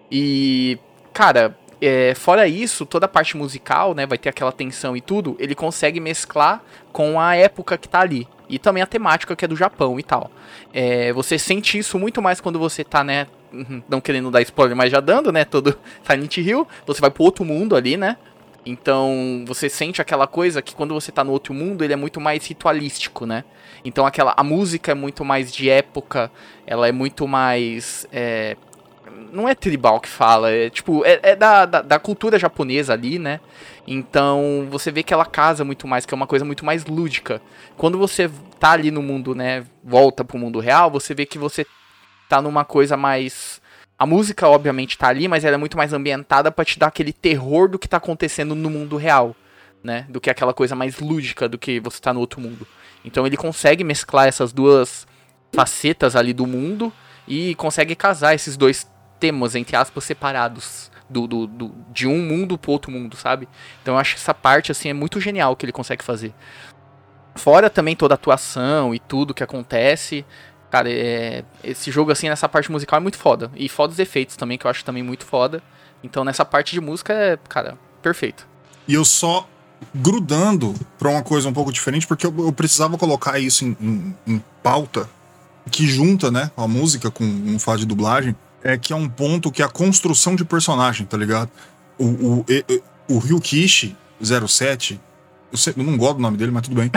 E, cara, é, fora isso, toda a parte musical, né? Vai ter aquela tensão e tudo. Ele consegue mesclar com a época que tá ali. E também a temática que é do Japão e tal. É, você sente isso muito mais quando você tá, né? Não querendo dar spoiler, mas já dando, né? Todo Silent Hill. Você vai pro outro mundo ali, né? Então você sente aquela coisa que quando você tá no outro mundo, ele é muito mais ritualístico, né? Então aquela, a música é muito mais de época. Ela é muito mais... É, não é tribal que fala, é tipo, é, é da, da, da cultura japonesa ali, né? Então, você vê que ela casa muito mais, que é uma coisa muito mais lúdica. Quando você tá ali no mundo, né, volta pro mundo real, você vê que você tá numa coisa mais... A música, obviamente, tá ali, mas ela é muito mais ambientada pra te dar aquele terror do que tá acontecendo no mundo real, né? Do que aquela coisa mais lúdica do que você tá no outro mundo. Então, ele consegue mesclar essas duas facetas ali do mundo e consegue casar esses dois temas, entre aspas, separados do, do, do, de um mundo pro outro mundo, sabe? Então eu acho que essa parte, assim, é muito genial que ele consegue fazer. Fora também toda a atuação e tudo que acontece, cara, é, esse jogo, assim, nessa parte musical é muito foda. E foda os efeitos também, que eu acho também muito foda. Então nessa parte de música é, cara, perfeito. E eu só grudando pra uma coisa um pouco diferente, porque eu, eu precisava colocar isso em, em, em pauta, que junta, né, a música com um faz de dublagem. É que é um ponto que é a construção de personagem, tá ligado? O, o, o, o Ryukishi zero sete, eu, sei, eu não gosto do nome dele, mas tudo bem.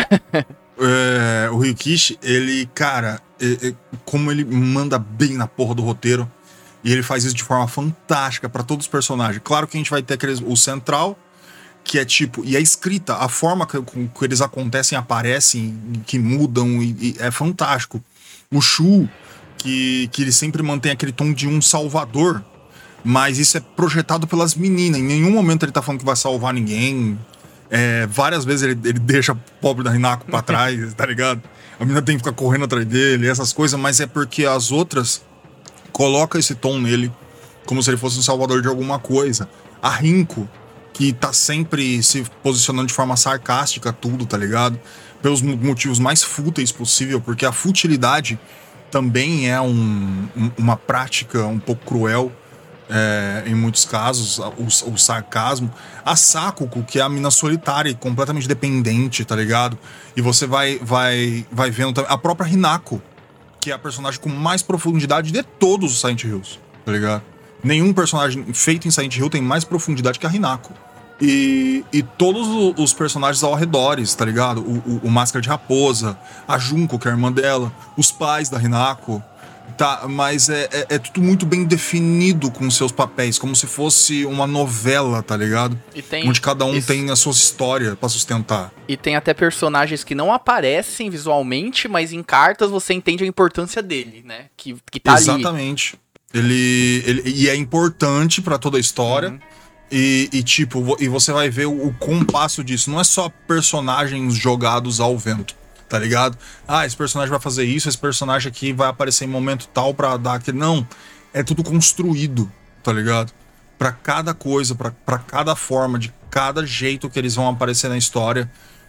é, o Ryukishi, ele, cara, é, é, como ele manda bem na porra do roteiro, e ele faz isso de forma fantástica pra todos os personagens. Claro que a gente vai ter aqueles, o central, que é tipo, e a escrita, a forma que, que eles acontecem, aparecem, que mudam, e, e é fantástico. O Shu, Que, que ele sempre mantém aquele tom de um salvador, mas isso é projetado pelas meninas. Em nenhum momento ele tá falando que vai salvar ninguém. É, várias vezes ele, ele deixa o pobre da Hinako pra trás, tá ligado? A menina tem que ficar correndo atrás dele, essas coisas, mas é porque as outras colocam esse tom nele como se ele fosse um salvador de alguma coisa. A Rinko, que tá sempre se posicionando de forma sarcástica, tudo, tá ligado? Pelos motivos mais fúteis possível, porque a futilidade também é um, um, uma prática um pouco cruel, é, em muitos casos, o, o sarcasmo. A Sakuko, que é a mina solitária e completamente dependente, tá ligado? E você vai, vai, vai vendo também a própria Hinako, que é a personagem com mais profundidade de todos os Silent Hills, tá ligado? Nenhum personagem feito em Silent Hill tem mais profundidade que a Hinako. E, e todos os personagens ao redor, tá ligado? O, o, o Máscara de Raposa, a Junko, que é a irmã dela, os pais da Hinako, tá? Mas é, é, é tudo muito bem definido com seus papéis, como se fosse uma novela, tá ligado? E tem, onde cada um isso. tem a sua história pra sustentar. E tem até personagens que não aparecem visualmente, mas em cartas você entende a importância dele, né? Que, que tá Exatamente. ali. Ele, ele, e é importante pra toda a história. Uhum. E, e tipo, e você vai ver o, o compasso disso. Não é só personagens jogados ao vento, tá ligado? Ah, esse personagem vai fazer isso, esse personagem aqui vai aparecer em momento tal pra dar aquele... Não, é tudo construído, tá ligado? Pra cada coisa, pra, pra cada forma, de cada jeito que eles vão aparecer na história.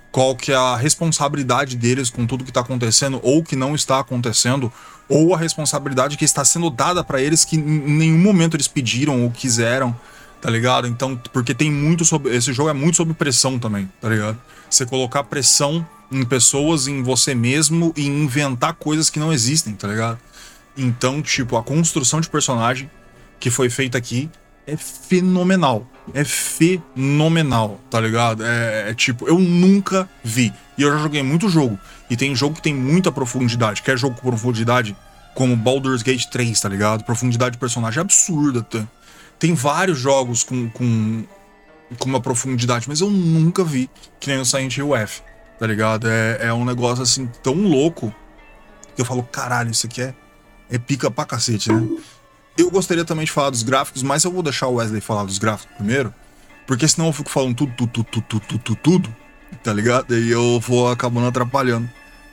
qual que é a responsabilidade deles com tudo que tá acontecendo ou que não está acontecendo, ou a responsabilidade que está sendo dada pra eles que em nenhum momento eles pediram ou quiseram, tá ligado? Então, porque tem muito sobre... Esse jogo é muito sobre pressão também, tá ligado? Você colocar pressão em pessoas, em você mesmo e inventar coisas que não existem, tá ligado? Então, tipo, a construção de personagem que foi feita aqui é fenomenal. É fenomenal, tá ligado? É, é tipo, eu nunca vi. E eu já joguei muito jogo. E tem jogo que tem muita profundidade. Quer jogo com profundidade? Como Baldur's Gate três, tá ligado? Profundidade de personagem absurda. Tá? Tem vários jogos com, com, com uma profundidade, mas eu nunca vi que nem o Silent Hill F, tá ligado? É, é um negócio assim tão louco que eu falo, caralho, isso aqui é, é pica pra cacete, né? Eu gostaria também de falar dos gráficos, mas eu vou deixar o Wesley falar dos gráficos primeiro, porque senão eu fico falando tudo, tudo, tudo, tudo, tudo, tudo, tudo, tá ligado? E eu vou acabando atrapalhando.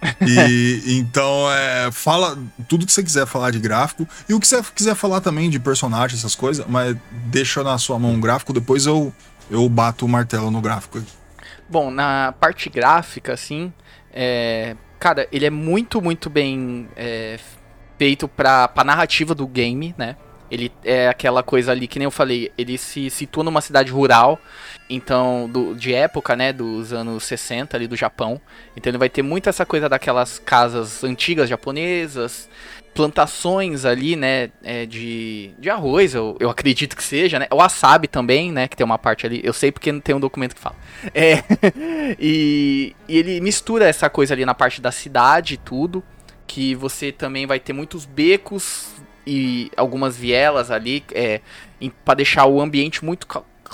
E então, é, fala tudo que você quiser falar de gráfico, e o que você quiser falar também de personagem, essas coisas, mas deixa na sua mão um gráfico, depois eu, eu bato o martelo no gráfico aí. Bom, na parte gráfica, assim, é, cara, ele é muito, muito bem é, feito pra, pra narrativa do game, né? Ele é aquela coisa ali, que nem eu falei, ele se situa numa cidade rural, então, do, de época, né, dos anos sessenta ali do Japão. Então ele vai ter muito essa coisa daquelas casas antigas japonesas, plantações ali, né, é, de, de arroz, eu, eu acredito que seja, né, o wasabi também, né, que tem uma parte ali, eu sei porque não tem um documento que fala. É, e, e ele mistura essa coisa ali na parte da cidade e tudo, que você também vai ter muitos becos e algumas vielas ali, é, para deixar o ambiente muito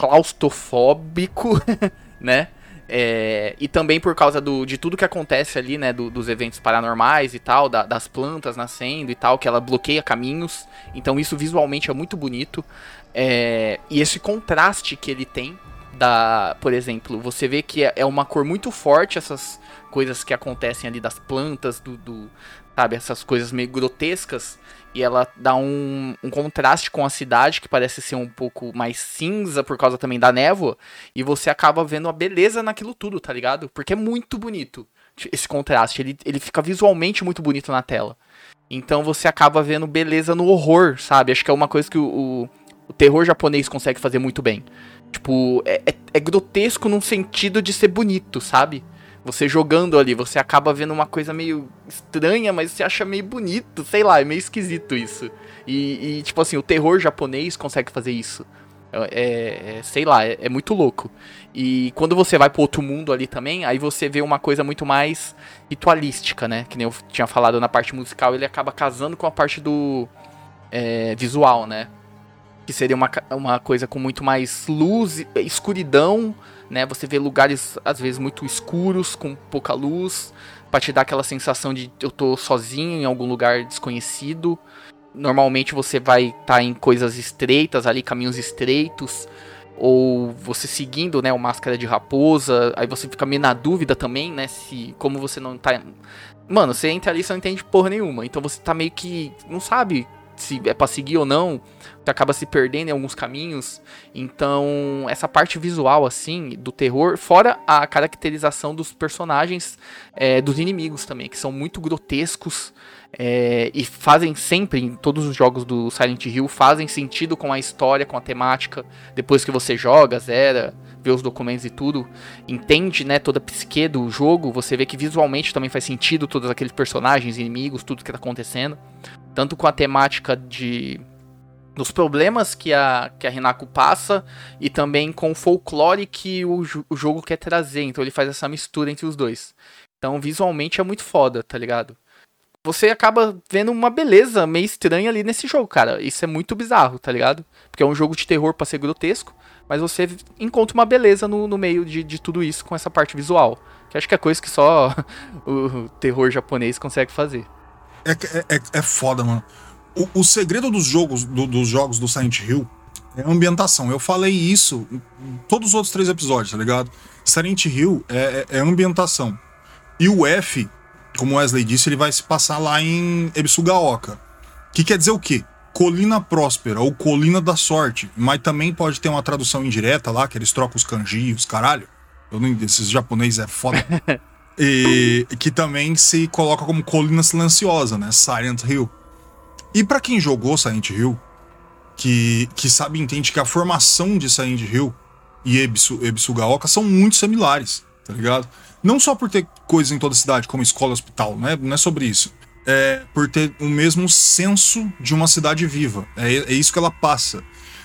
claustrofóbico, né? É, e também por causa do, de tudo que acontece ali, né? Do, dos eventos paranormais e tal, da, das plantas nascendo e tal, que ela bloqueia caminhos. Então isso visualmente é muito bonito. É, e esse contraste que ele tem, da, por exemplo, você vê que é, é uma cor muito forte, essas coisas que acontecem ali das plantas, do, do sabe? Essas coisas meio grotescas. E ela dá um, um contraste com a cidade, que parece ser um pouco mais cinza por causa também da névoa. E você acaba vendo a beleza naquilo tudo, tá ligado? Porque é muito bonito esse contraste. Ele, ele fica visualmente muito bonito na tela. Então você acaba vendo beleza no horror, sabe? Acho que é uma coisa que o, o, o terror japonês consegue fazer muito bem. Tipo, é, é, é grotesco num sentido de ser bonito, sabe? Você jogando ali, você acaba vendo uma coisa meio estranha, mas você acha meio bonito, sei lá, é meio esquisito isso. E, e tipo assim, o terror japonês consegue fazer isso. É, é sei lá, é, é muito louco. E quando você vai pro outro mundo ali também, aí você vê uma coisa muito mais ritualística, né? Que nem eu tinha falado na parte musical, ele acaba casando com a parte do é, visual, né? Que seria uma, uma coisa com muito mais luz, escuridão, né? Você vê lugares, às vezes, muito escuros, com pouca luz, pra te dar aquela sensação de eu tô sozinho em algum lugar desconhecido. Normalmente você vai estar tá em coisas estreitas ali, caminhos estreitos, ou você seguindo, né, o Máscara de Raposa, aí você fica meio na dúvida também, né, se, como você não tá... Mano, você entra ali e você não entende porra nenhuma, então você tá meio que, não sabe se é pra seguir ou não, você acaba se perdendo em alguns caminhos. Então, essa parte visual, assim, do terror, fora a caracterização dos personagens, é, dos inimigos também, que são muito grotescos, é, e fazem sempre, em todos os jogos do Silent Hill, fazem sentido com a história, com a temática. Depois que você joga, zera, vê os documentos e tudo, entende, né, toda a psique do jogo, você vê que visualmente também faz sentido todos aqueles personagens, inimigos, tudo que tá acontecendo. Tanto com a temática de dos problemas que a, que a Hinako passa, e também com o folclore que o, o jogo quer trazer. Então ele faz essa mistura entre os dois. Então visualmente é muito foda, tá ligado? Você acaba vendo uma beleza meio estranha ali nesse jogo, cara. Isso é muito bizarro, tá ligado? Porque é um jogo de terror pra ser grotesco, mas você encontra uma beleza no, no meio de, de tudo isso com essa parte visual. Que acho que é coisa que só o terror japonês consegue fazer. É, é, é foda, mano. O, o segredo dos jogos, do, dos jogos do Silent Hill é a ambientação. Eu falei isso em todos os outros três episódios, tá ligado? Silent Hill é, é, é ambientação. E o F, como o Wesley disse, ele vai se passar lá em Ebisugaoka. Que quer dizer o quê? Colina Próspera ou Colina da Sorte. Mas também pode ter uma tradução indireta lá, que eles trocam os kanji, os caralho. Eu nem, esses japoneses é foda. E que também se coloca como Colina Silenciosa, né? Silent Hill. E pra quem jogou Silent Hill, que, que sabe e entende que a formação de Silent Hill e Ebisu, Ebisugaoka são muito similares, tá ligado? Não só por ter coisas em toda a cidade, como escola e hospital, né? Não é sobre isso. É por ter o mesmo senso de uma cidade viva. É, é isso que ela passa.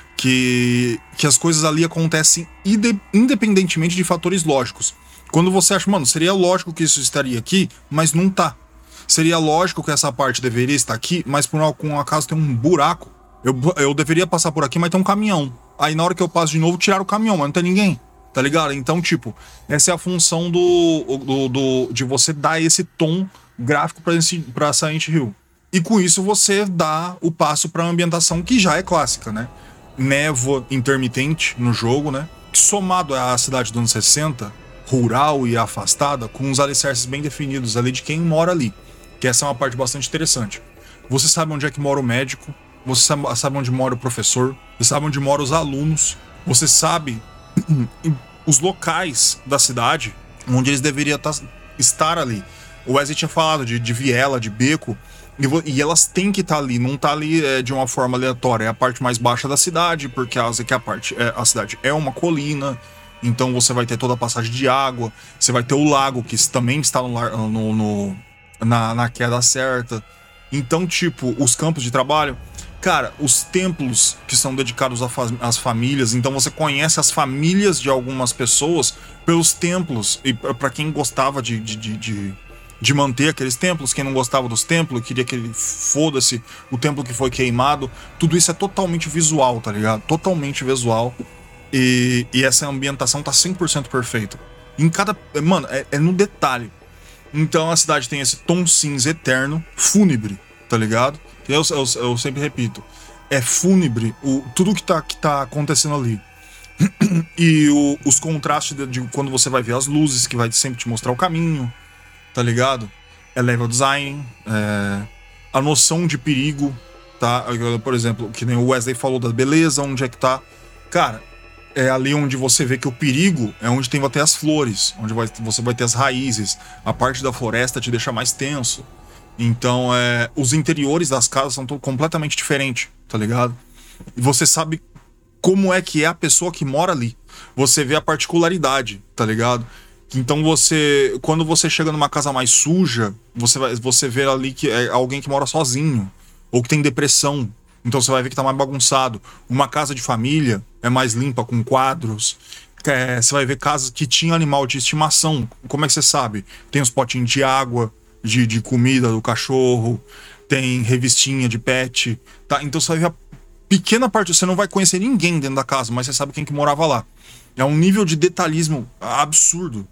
Que, que as coisas ali acontecem ide, independentemente de fatores lógicos. Quando você acha, mano, seria lógico que isso estaria aqui, mas não tá. Seria lógico que essa parte deveria estar aqui, mas por algum acaso tem um buraco. Eu, eu deveria passar por aqui, mas tem um caminhão. Aí na hora que eu passo de novo, tiraram o caminhão, mas não tem ninguém. Tá ligado? Então, tipo, essa é a função do, do, do de você dar esse tom gráfico pra, esse, pra Silent Hill. E com isso você dá o passo pra ambientação que já é clássica, né? Névoa intermitente no jogo, né? Somado à cidade dos anos sessenta, rural e afastada, com uns alicerces bem definidos ali de quem mora ali. Que essa é uma parte bastante interessante. Você sabe onde é que mora o médico, você sabe, sabe onde mora o professor, você sabe onde moram os alunos, você sabe os locais da cidade onde eles deveriam estar ali. O Wesley tinha falado de, de viela, de beco, e, e elas têm que estar ali, não tá ali é, de uma forma aleatória. É a parte mais baixa da cidade, porque a, que a, parte, é, a cidade é uma colina. Então você vai ter toda a passagem de água, você vai ter o lago, que também está no, no, no, na, na queda certa. Então, tipo, os campos de trabalho... Cara, os templos que são dedicados às famílias, então você conhece as famílias de algumas pessoas pelos templos. E para quem gostava de, de, de, de manter aqueles templos, quem não gostava dos templos, queria que ele foda-se o templo que foi queimado, tudo isso é totalmente visual, tá ligado? Totalmente visual. E, e essa ambientação tá cem por cento perfeita. Em cada... Mano, é, é no detalhe. Então a cidade tem esse tom cinza eterno, fúnebre, tá ligado? Eu, eu, eu sempre repito. É fúnebre o, tudo que tá, que tá acontecendo ali. E o, os contrastes de, de quando você vai ver as luzes, que vai sempre te mostrar o caminho, tá ligado? É level design, é, a noção de perigo, tá? Por exemplo, que nem o Wesley falou da beleza, onde é que tá. Cara, é ali onde você vê que o perigo é onde tem até as flores, onde vai, você vai ter as raízes. A parte da floresta te deixa mais tenso. Então, é, os interiores das casas são completamente diferentes, tá ligado? E você sabe como é que é a pessoa que mora ali. Você vê a particularidade, tá ligado? Então, você, quando você chega numa casa mais suja, você, vai, você vê ali que é alguém que mora sozinho, ou que tem depressão. Então, você vai ver que tá mais bagunçado. Uma casa de família é mais limpa, com quadros. É, você vai ver casas que tinham animal de estimação. Como é que você sabe? Tem os potinhos de água, De, de comida do cachorro, tem revistinha de pet, tá? Então você vai ver a pequena parte, você não vai conhecer ninguém dentro da casa, mas você sabe quem que morava lá. É um nível de detalhismo absurdo.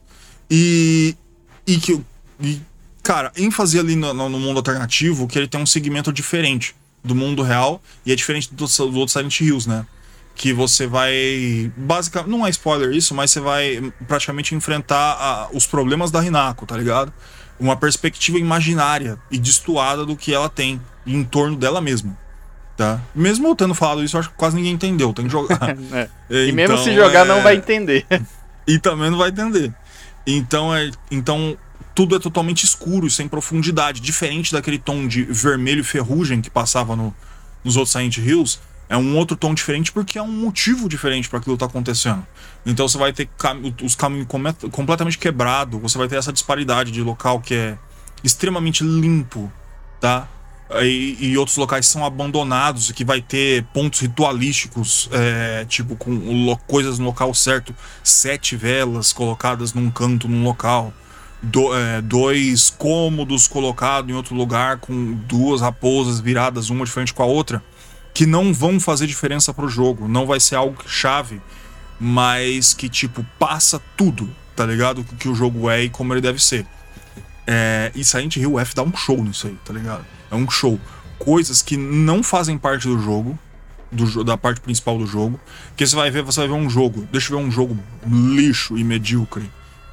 E, e que, e, cara, ênfase ali no, no mundo alternativo, que ele tem um segmento diferente do mundo real, e é diferente dos do outros Silent Hills, né? Que você vai, basicamente, não é spoiler isso, mas você vai praticamente enfrentar a, os problemas da Hinako, tá ligado? Uma perspectiva imaginária e destoada do que ela tem em torno dela mesma, tá? Mesmo eu tendo falado isso, eu acho que quase ninguém entendeu, tem que jogar. É. E então, mesmo se é... jogar não vai entender. E também não vai entender. Então, é... então tudo é totalmente escuro e sem profundidade, diferente daquele tom de vermelho e ferrugem que passava no... nos outros Silent Hills. É um outro tom diferente porque é um motivo diferente para aquilo que tá acontecendo. Então você vai ter cam- os caminhos com- completamente quebrados, você vai ter essa disparidade de local que é extremamente limpo, tá? E, e outros locais são abandonados e que vai ter pontos ritualísticos, é, tipo com lo- coisas no local certo, sete velas colocadas num canto num local, do, é, dois cômodos colocados em outro lugar com duas raposas viradas uma de frente com a outra, que não vão fazer diferença pro jogo, não vai ser algo chave, mas que, tipo, passa tudo, tá ligado? O que o jogo é e como ele deve ser. É, e Silent Hill F dá um show nisso aí, tá ligado? É um show. Coisas que não fazem parte do jogo, do, da parte principal do jogo, que você vai ver, você vai ver um jogo, deixa eu ver um jogo lixo e medíocre.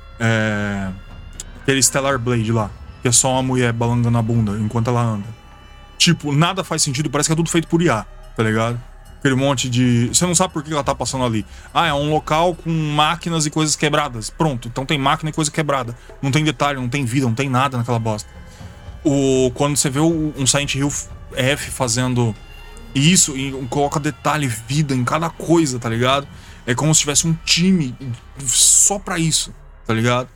É, aquele Stellar Blade lá, que é só uma mulher balangando a bunda enquanto ela anda. Tipo, nada faz sentido, parece que é tudo feito por I A, tá ligado? Aquele monte de... Você não sabe por que ela tá passando ali. Ah, é um local com máquinas e coisas quebradas. Pronto, então tem máquina e coisa quebrada. Não tem detalhe, não tem vida, não tem nada naquela bosta. O... Quando você vê um Silent Hill F fazendo isso e coloca detalhe, vida em cada coisa, tá ligado? É como se tivesse um time só pra isso, tá ligado?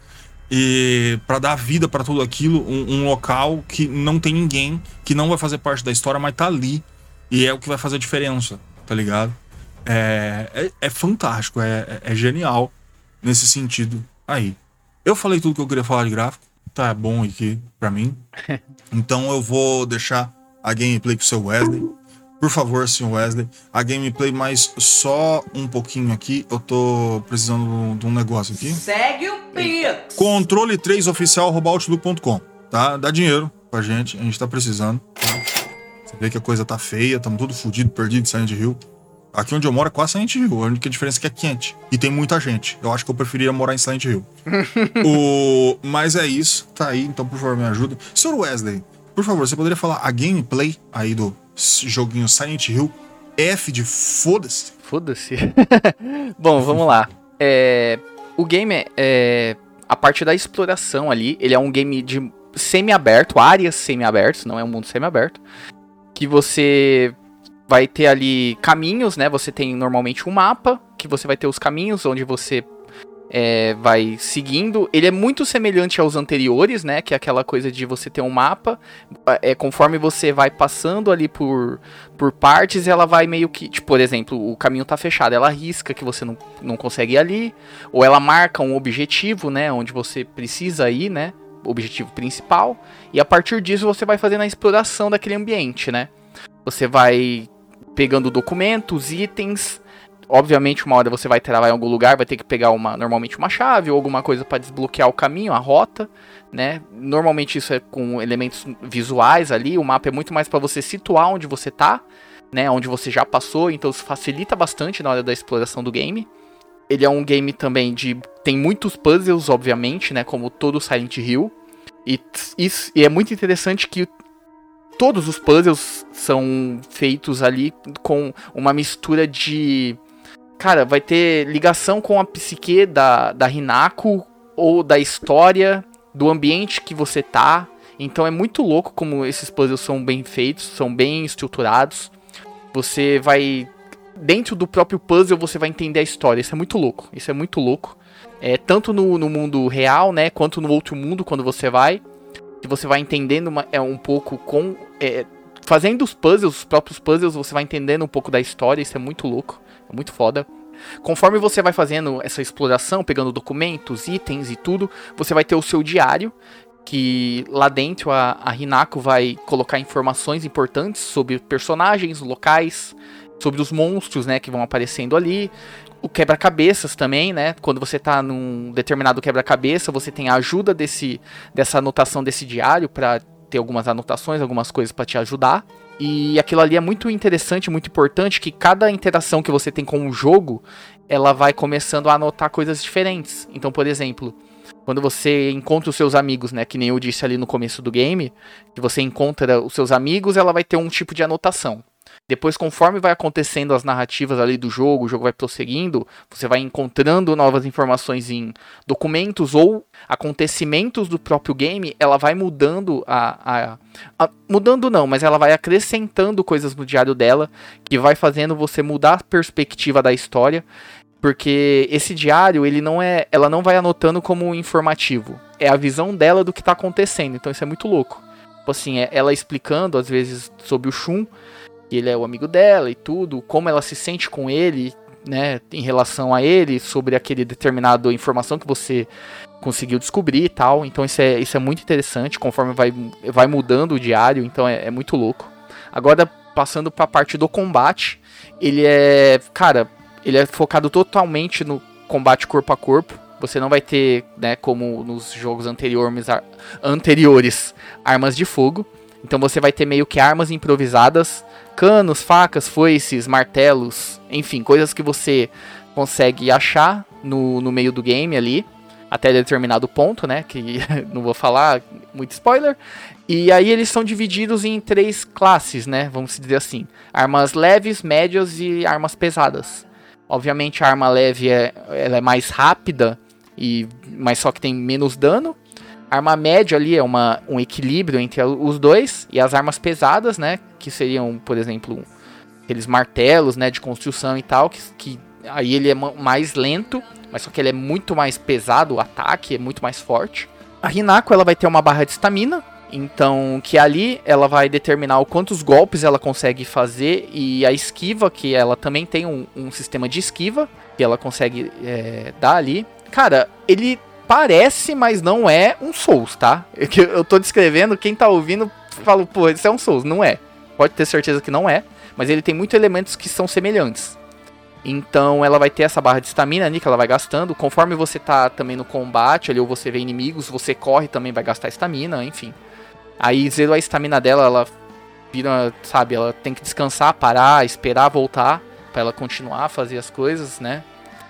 E pra dar vida pra tudo aquilo, um, um local que não tem ninguém, que não vai fazer parte da história, mas tá ali. E é o que vai fazer a diferença, tá ligado? É, é, é fantástico, é, é genial nesse sentido aí. Eu falei tudo que eu queria falar de gráfico, tá bom aqui pra mim. Então eu vou deixar a gameplay pro seu Wesley. Por favor, senhor Wesley, a gameplay mais só um pouquinho aqui. Eu tô precisando de um negócio aqui. Segue o Pix! Controle três oficial arroba outlook ponto com, tá? Dá dinheiro pra gente, a gente tá precisando. Tá? Você vê que a coisa tá feia, tamo tudo fudido, perdido de Silent Hill. Aqui onde eu moro é quase Silent Hill, a única diferença é que é quente. E tem muita gente. Eu acho que eu preferiria morar em Silent Hill. o... Mas é isso, tá aí, então por favor me ajuda. senhor Wesley, por favor, você poderia falar a gameplay aí do joguinho Silent Hill F de foda-se? Foda-se. Bom, vamos lá. É... O game é... é... A parte da exploração ali, ele é um game de semi-aberto, áreas semi-abertas, não é um mundo semi-aberto. Que você vai ter ali caminhos, né? Você tem normalmente um mapa, que você vai ter os caminhos onde você é, vai seguindo. Ele é muito semelhante aos anteriores, né? Que é aquela coisa de você ter um mapa. É, conforme você vai passando ali por, por partes, ela vai meio que... Tipo, por exemplo, o caminho tá fechado. Ela risca que você não, não consegue ir ali. Ou ela marca um objetivo, né? Onde você precisa ir, né? Objetivo principal. E a partir disso você vai fazendo a exploração daquele ambiente, né? Você vai pegando documentos, itens. Obviamente, uma hora você vai travar em algum lugar, vai ter que pegar uma, normalmente uma chave ou alguma coisa para desbloquear o caminho, a rota, né? Normalmente isso é com elementos visuais ali. O mapa é muito mais para você situar onde você tá, né? Onde você já passou, então isso facilita bastante na hora da exploração do game. Ele é um game também de... Tem muitos puzzles, obviamente, né? Como todo Silent Hill. E, isso, e é muito interessante que todos os puzzles são feitos ali com uma mistura de... Cara, vai ter ligação com a psique da, da Hinako, ou da história, do ambiente que você tá. Então é muito louco como esses puzzles são bem feitos, são bem estruturados. Você vai... Dentro do próprio puzzle você vai entender a história. Isso é muito louco, isso é muito louco. É, tanto no, no mundo real, né, quanto no outro mundo, quando você vai. Que você vai entendendo uma, é, um pouco com... É, fazendo os puzzles, os próprios puzzles, você vai entendendo um pouco da história. Isso é muito louco, é muito foda. Conforme você vai fazendo essa exploração, pegando documentos, itens e tudo, você vai ter o seu diário, que lá dentro a, a Hinako vai colocar informações importantes sobre personagens, locais, sobre os monstros, né, que vão aparecendo ali. O quebra-cabeças também, né? Quando você tá num determinado quebra-cabeça, você tem a ajuda desse, dessa anotação desse diário para ter algumas anotações, algumas coisas para te ajudar. E aquilo ali é muito interessante, muito importante, que cada interação que você tem com o jogo, ela vai começando a anotar coisas diferentes. Então, por exemplo, quando você encontra os seus amigos, né? Que nem eu disse ali no começo do game, que você encontra os seus amigos, ela vai ter um tipo de anotação. Depois, conforme vai acontecendo as narrativas ali do jogo, o jogo vai prosseguindo, você vai encontrando novas informações em documentos ou acontecimentos do próprio game, ela vai mudando a, a, a... Mudando não, mas ela vai acrescentando coisas no diário dela, que vai fazendo você mudar a perspectiva da história, porque esse diário, ele não é, ela não vai anotando como informativo, é a visão dela do que está acontecendo, então isso é muito louco. Tipo assim, é ela explicando, às vezes, sobre o Shun, ele é o amigo dela e tudo, como ela se sente com ele, né, em relação a ele, sobre aquele determinado informação que você conseguiu descobrir e tal. Então isso é, isso é muito interessante, conforme vai, vai mudando o diário, então é, é muito louco. Agora, passando para a parte do combate, ele é, cara, ele é focado totalmente no combate corpo a corpo. Você não vai ter, né, como nos jogos anteriores, anteriores armas de fogo. Então você vai ter meio que armas improvisadas, canos, facas, foices, martelos, enfim, coisas que você consegue achar no, no meio do game ali, até determinado ponto, né, que não vou falar, muito spoiler. E aí eles são divididos em três classes, né? Vamos dizer assim. Armas leves, médias e armas pesadas. Obviamente a arma leve é, ela é mais rápida, e, mas só que tem menos dano. A arma média ali é uma, um equilíbrio entre os dois. E as armas pesadas, né? Que seriam, por exemplo, aqueles martelos, né, de construção e tal. Que, que aí ele é mais lento, mas só que ele é muito mais pesado, o ataque é muito mais forte. A Hinako, ela vai ter uma barra de estamina. Então, que ali ela vai determinar o quantos golpes ela consegue fazer. E a esquiva, que ela também tem um, um sistema de esquiva que ela consegue é, dar ali. Cara, ele parece, mas não é um Souls, tá? Eu, eu tô descrevendo, quem tá ouvindo fala, pô, isso é um Souls. Não é. Pode ter certeza que não é. Mas ele tem muitos elementos que são semelhantes. Então ela vai ter essa barra de estamina ali que ela vai gastando. Conforme você tá também no combate ali, ou você vê inimigos, você corre também, vai gastar estamina, enfim. Aí zerou a estamina dela, ela vira, sabe, ela tem que descansar, parar, esperar voltar pra ela continuar a fazer as coisas, né?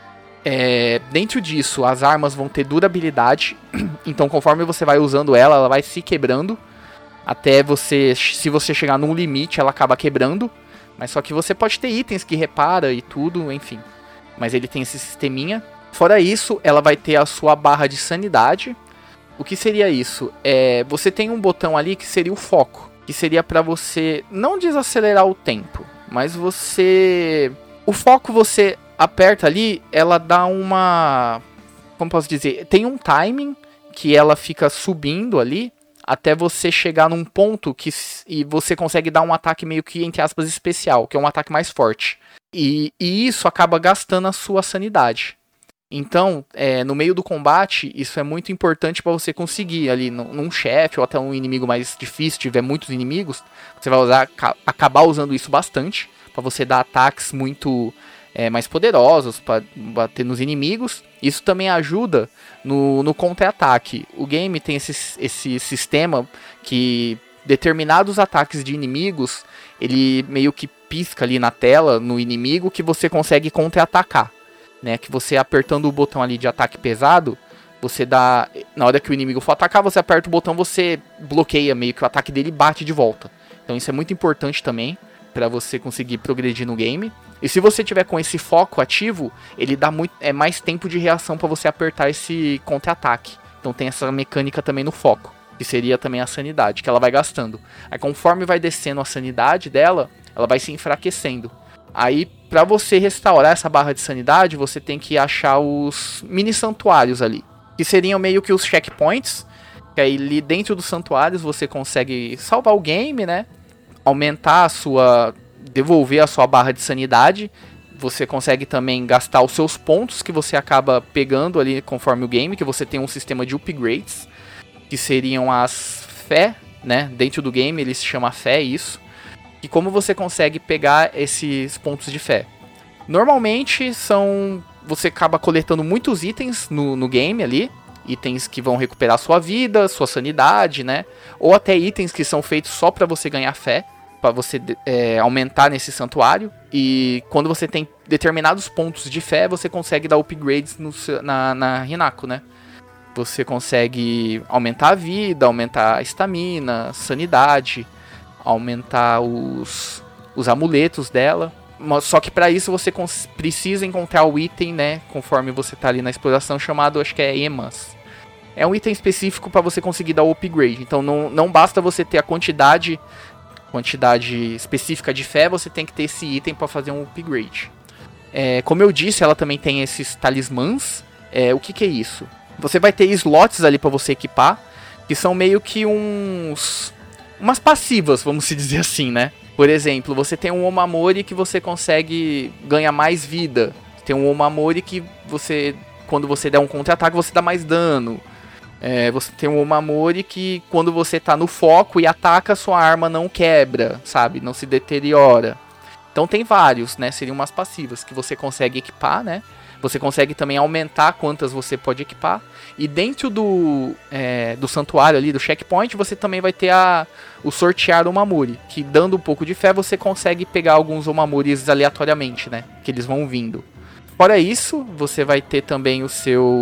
É, dentro disso, as armas vão ter durabilidade. Então conforme você vai usando ela, ela vai se quebrando. Até você, se você chegar num limite, ela acaba quebrando. Mas só que você pode ter itens que repara e tudo, enfim. Mas ele tem esse sisteminha. Fora isso, ela vai ter a sua barra de sanidade. O que seria isso? É, você tem um botão ali que seria o foco. Que seria pra você não desacelerar o tempo. Mas você... O foco você aperta ali, ela dá uma... Como posso dizer? Tem um timing que ela fica subindo ali. Até você chegar num ponto que e você consegue dar um ataque meio que, entre aspas, especial. Que é um ataque mais forte. E, e isso acaba gastando a sua sanidade. Então, é, no meio do combate, isso é muito importante para você conseguir ali num, num chefe ou até um inimigo mais difícil, tiver muitos inimigos. Você vai usar, acabar usando isso bastante. Para você dar ataques muito... É, mais poderosos para bater nos inimigos. Isso também ajuda no, no contra-ataque. O game tem esse, esse sistema que determinados ataques de inimigos, ele meio que pisca ali na tela, no inimigo, que você consegue contra-atacar, né? Que você apertando o botão ali de ataque pesado, você dá... Na hora que o inimigo for atacar, você aperta o botão, você bloqueia meio que o ataque dele e bate de volta. Então isso é muito importante também para você conseguir progredir no game. E se você tiver com esse foco ativo, ele dá muito, é mais tempo de reação para você apertar esse contra-ataque. Então tem essa mecânica também no foco, que seria também a sanidade, que ela vai gastando. Aí conforme vai descendo a sanidade dela, ela vai se enfraquecendo. Aí para você restaurar essa barra de sanidade, você tem que achar os mini santuários ali, que seriam meio que os checkpoints, que aí ali dentro dos santuários você consegue salvar o game, né? Aumentar a sua... devolver a sua barra de sanidade. Você consegue também gastar os seus pontos que você acaba pegando ali conforme o game, que você tem um sistema de upgrades, que seriam as fé, né? Dentro do game ele se chama fé, isso. E como você consegue pegar esses pontos de fé? Normalmente são... você acaba coletando muitos itens no, no game ali. Itens que vão recuperar sua vida, sua sanidade, né? Ou até itens que são feitos só para você ganhar fé, para você é, aumentar nesse santuário. E quando você tem determinados pontos de fé, você consegue dar upgrades no, na, na Hinako, né? Você consegue aumentar a vida, aumentar a estamina, sanidade, aumentar os, os amuletos dela. Só que para isso você precisa encontrar o item, né? Conforme você tá ali na exploração, chamado, acho que é Emas. É um item específico para você conseguir dar o upgrade. Então não, não basta você ter a quantidade... quantidade específica de fé, você tem que ter esse item para fazer um upgrade. É, como eu disse, ela também tem esses talismãs. É, o que, que é isso? Você vai ter slots ali para você equipar, que são meio que uns... umas passivas, vamos se dizer assim, né? Por exemplo, você tem um Omamori que você consegue ganhar mais vida. Tem um Omamori que você, quando você der um contra-ataque, você dá mais dano. É, você tem um Omamori que quando você tá no foco e ataca, sua arma não quebra, sabe? Não se deteriora. Então tem vários, né? Seriam umas passivas que você consegue equipar, né? Você consegue também aumentar quantas você pode equipar. E dentro do, é, do santuário ali, do checkpoint, você também vai ter a, o sortear Omamori. Que dando um pouco de fé, você consegue pegar alguns Omamoris aleatoriamente, né? Que eles vão vindo. Fora isso, você vai ter também o seu...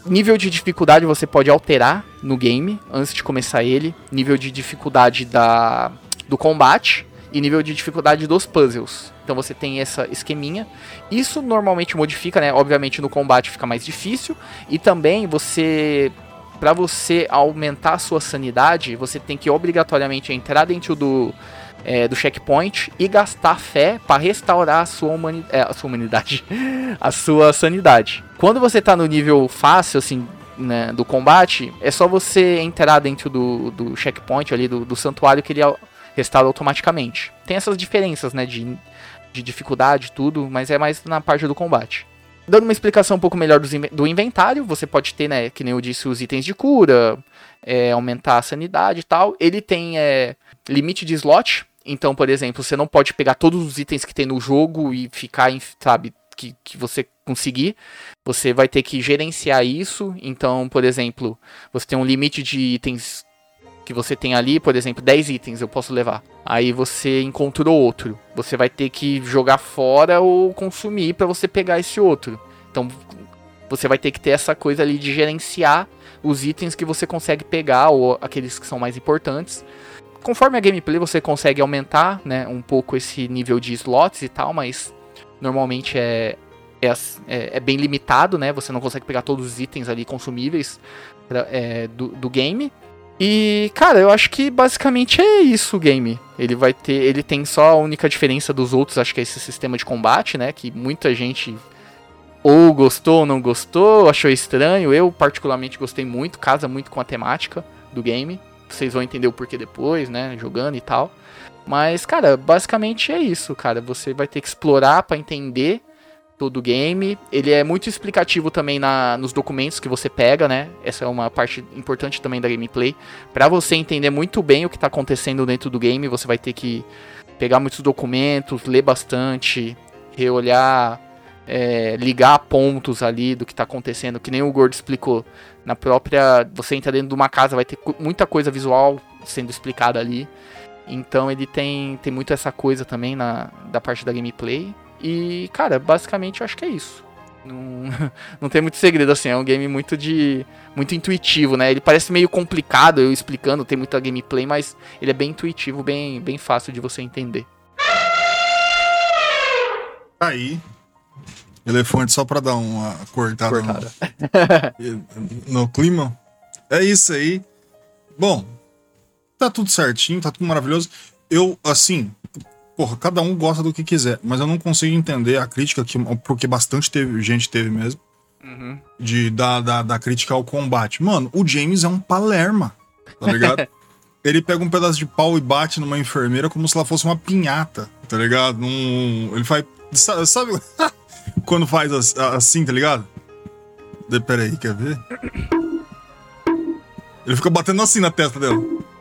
nível de dificuldade você pode alterar no game, antes de começar ele. Nível de dificuldade da, do combate e nível de dificuldade dos puzzles. Então você tem essa esqueminha. Isso normalmente modifica, né? Obviamente no combate fica mais difícil. E também você... Pra você aumentar a sua sanidade, você tem que obrigatoriamente entrar dentro do, é, do checkpoint e gastar fé para restaurar a sua, humani- é, a sua humanidade, a sua sanidade. Quando você tá no nível fácil, assim, né, do combate, é só você entrar dentro do, do checkpoint ali, do, do santuário, que ele restaura automaticamente. Tem essas diferenças, né, de, de dificuldade e tudo, mas é mais na parte do combate. Dando uma explicação um pouco melhor do inventário, você pode ter, né, que nem eu disse, os itens de cura, é, aumentar a sanidade e tal. Ele tem é, limite de slot, então, por exemplo, você não pode pegar todos os itens que tem no jogo e ficar, em, sabe, que, que você conseguir. Você vai ter que gerenciar isso. Então, por exemplo, você tem um limite de itens que você tem ali, por exemplo, dez itens eu posso levar. Aí você encontrou outro. Você vai ter que jogar fora ou consumir para você pegar esse outro. Então você vai ter que ter essa coisa ali de gerenciar os itens que você consegue pegar ou aqueles que são mais importantes. Conforme a gameplay você consegue aumentar, né, um pouco esse nível de slots e tal, mas normalmente é, é, é bem limitado, né? Você não consegue pegar todos os itens ali consumíveis pra, é, do, do game. E, cara, eu acho que basicamente é isso o game. Ele vai ter, ele tem só a única diferença dos outros, acho que é esse sistema de combate, né? Que muita gente ou gostou ou não gostou, achou estranho. Eu particularmente gostei muito, casa muito com a temática do game. Vocês vão entender o porquê depois, né? Jogando e tal. Mas, cara, basicamente é isso, cara. Você vai ter que explorar pra entender todo o game. Ele é muito explicativo também na, nos documentos que você pega, né? Essa é uma parte importante também da gameplay. Pra você entender muito bem o que tá acontecendo dentro do game, você vai ter que pegar muitos documentos, ler bastante, reolhar, é, ligar pontos ali do que tá acontecendo, que nem o Gordo explicou. Na própria... Você entra dentro de uma casa, vai ter muita coisa visual sendo explicada ali. Então ele tem, tem muito essa coisa também na, da parte da gameplay. E, cara, basicamente eu acho que é isso. Não, não tem muito segredo, assim. É um game muito de muito intuitivo, né? Ele parece meio complicado, eu explicando, tem muita gameplay, mas ele é bem intuitivo, bem, bem fácil de você entender. Aí, elefante só pra dar uma cortada, cortada. No, no clima. É isso aí. Bom, tá tudo certinho, tá tudo maravilhoso. Eu, assim... Porra, cada um gosta do que quiser, mas eu não consigo entender a crítica, que, porque bastante teve, gente teve mesmo, uhum. de, da, da, da crítica ao combate. Mano, o James é um palerma, tá ligado? Ele pega um pedaço de pau e bate numa enfermeira como se ela fosse uma pinhata, tá ligado? Um, ele faz... Sabe quando faz assim, tá ligado? De, pera aí, quer ver? Ele fica batendo assim na testa dela.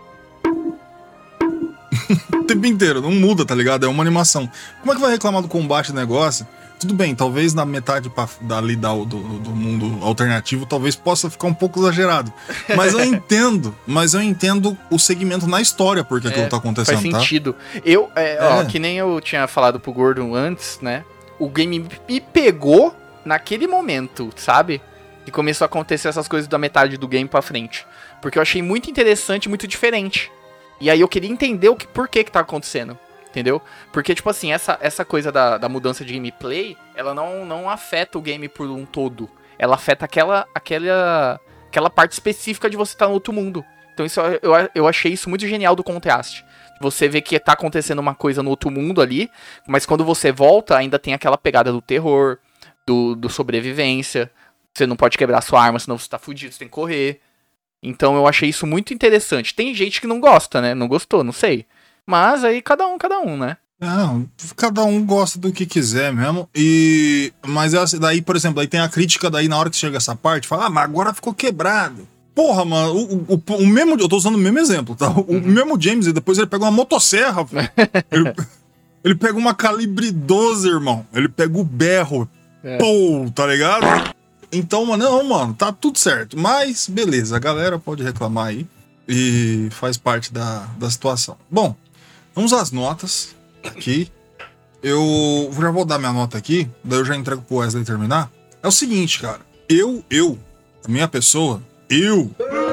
O tempo inteiro, não muda, tá ligado? É uma animação. Como é que vai reclamar do combate do negócio? Tudo bem, talvez na metade pra, dali da, do, do mundo alternativo, talvez possa ficar um pouco exagerado. Mas eu entendo, mas eu entendo o segmento na história, porque é, aquilo tá acontecendo, faz tá? sentido. Eu, é, é. Ó, que nem eu tinha falado pro Gordon antes, né? O game me pegou naquele momento, sabe? Que começou a acontecer essas coisas da metade do game pra frente. Porque eu achei muito interessante, muito diferente. E aí eu queria entender o que, por que que tá acontecendo, entendeu? Porque, tipo assim, essa, essa coisa da, da mudança de gameplay, ela não, não afeta o game por um todo. Ela afeta aquela, aquela, aquela parte específica de você estar no outro mundo. Então isso, eu, eu achei isso muito genial do contraste. Você vê que tá acontecendo uma coisa no outro mundo ali, mas quando você volta, ainda tem aquela pegada do terror, do, do sobrevivência. Você não pode quebrar sua arma, senão você tá fudido, você tem que correr. Então eu achei isso muito interessante. Tem gente que não gosta, né? Não gostou, não sei. Mas aí cada um, cada um, né? Não, cada um gosta do que quiser mesmo. E... Mas daí, por exemplo, aí tem a crítica daí na hora que chega essa parte, fala, ah, mas agora ficou quebrado. Porra, mano, o, o, o mesmo... Eu tô usando o mesmo exemplo, tá? O uhum. mesmo James, e depois ele pega uma motosserra. ele, ele pega uma calibre doze, irmão. Ele pega o berro. É. Pô, tá ligado? Então, mano, não, mano, tá tudo certo. Mas, beleza, a galera pode reclamar aí. E faz parte da, da situação. Bom, vamos às notas aqui. Eu já vou dar minha nota aqui, daí eu já entrego pro Wesley terminar. É o seguinte, cara. Eu, eu, a minha pessoa, eu...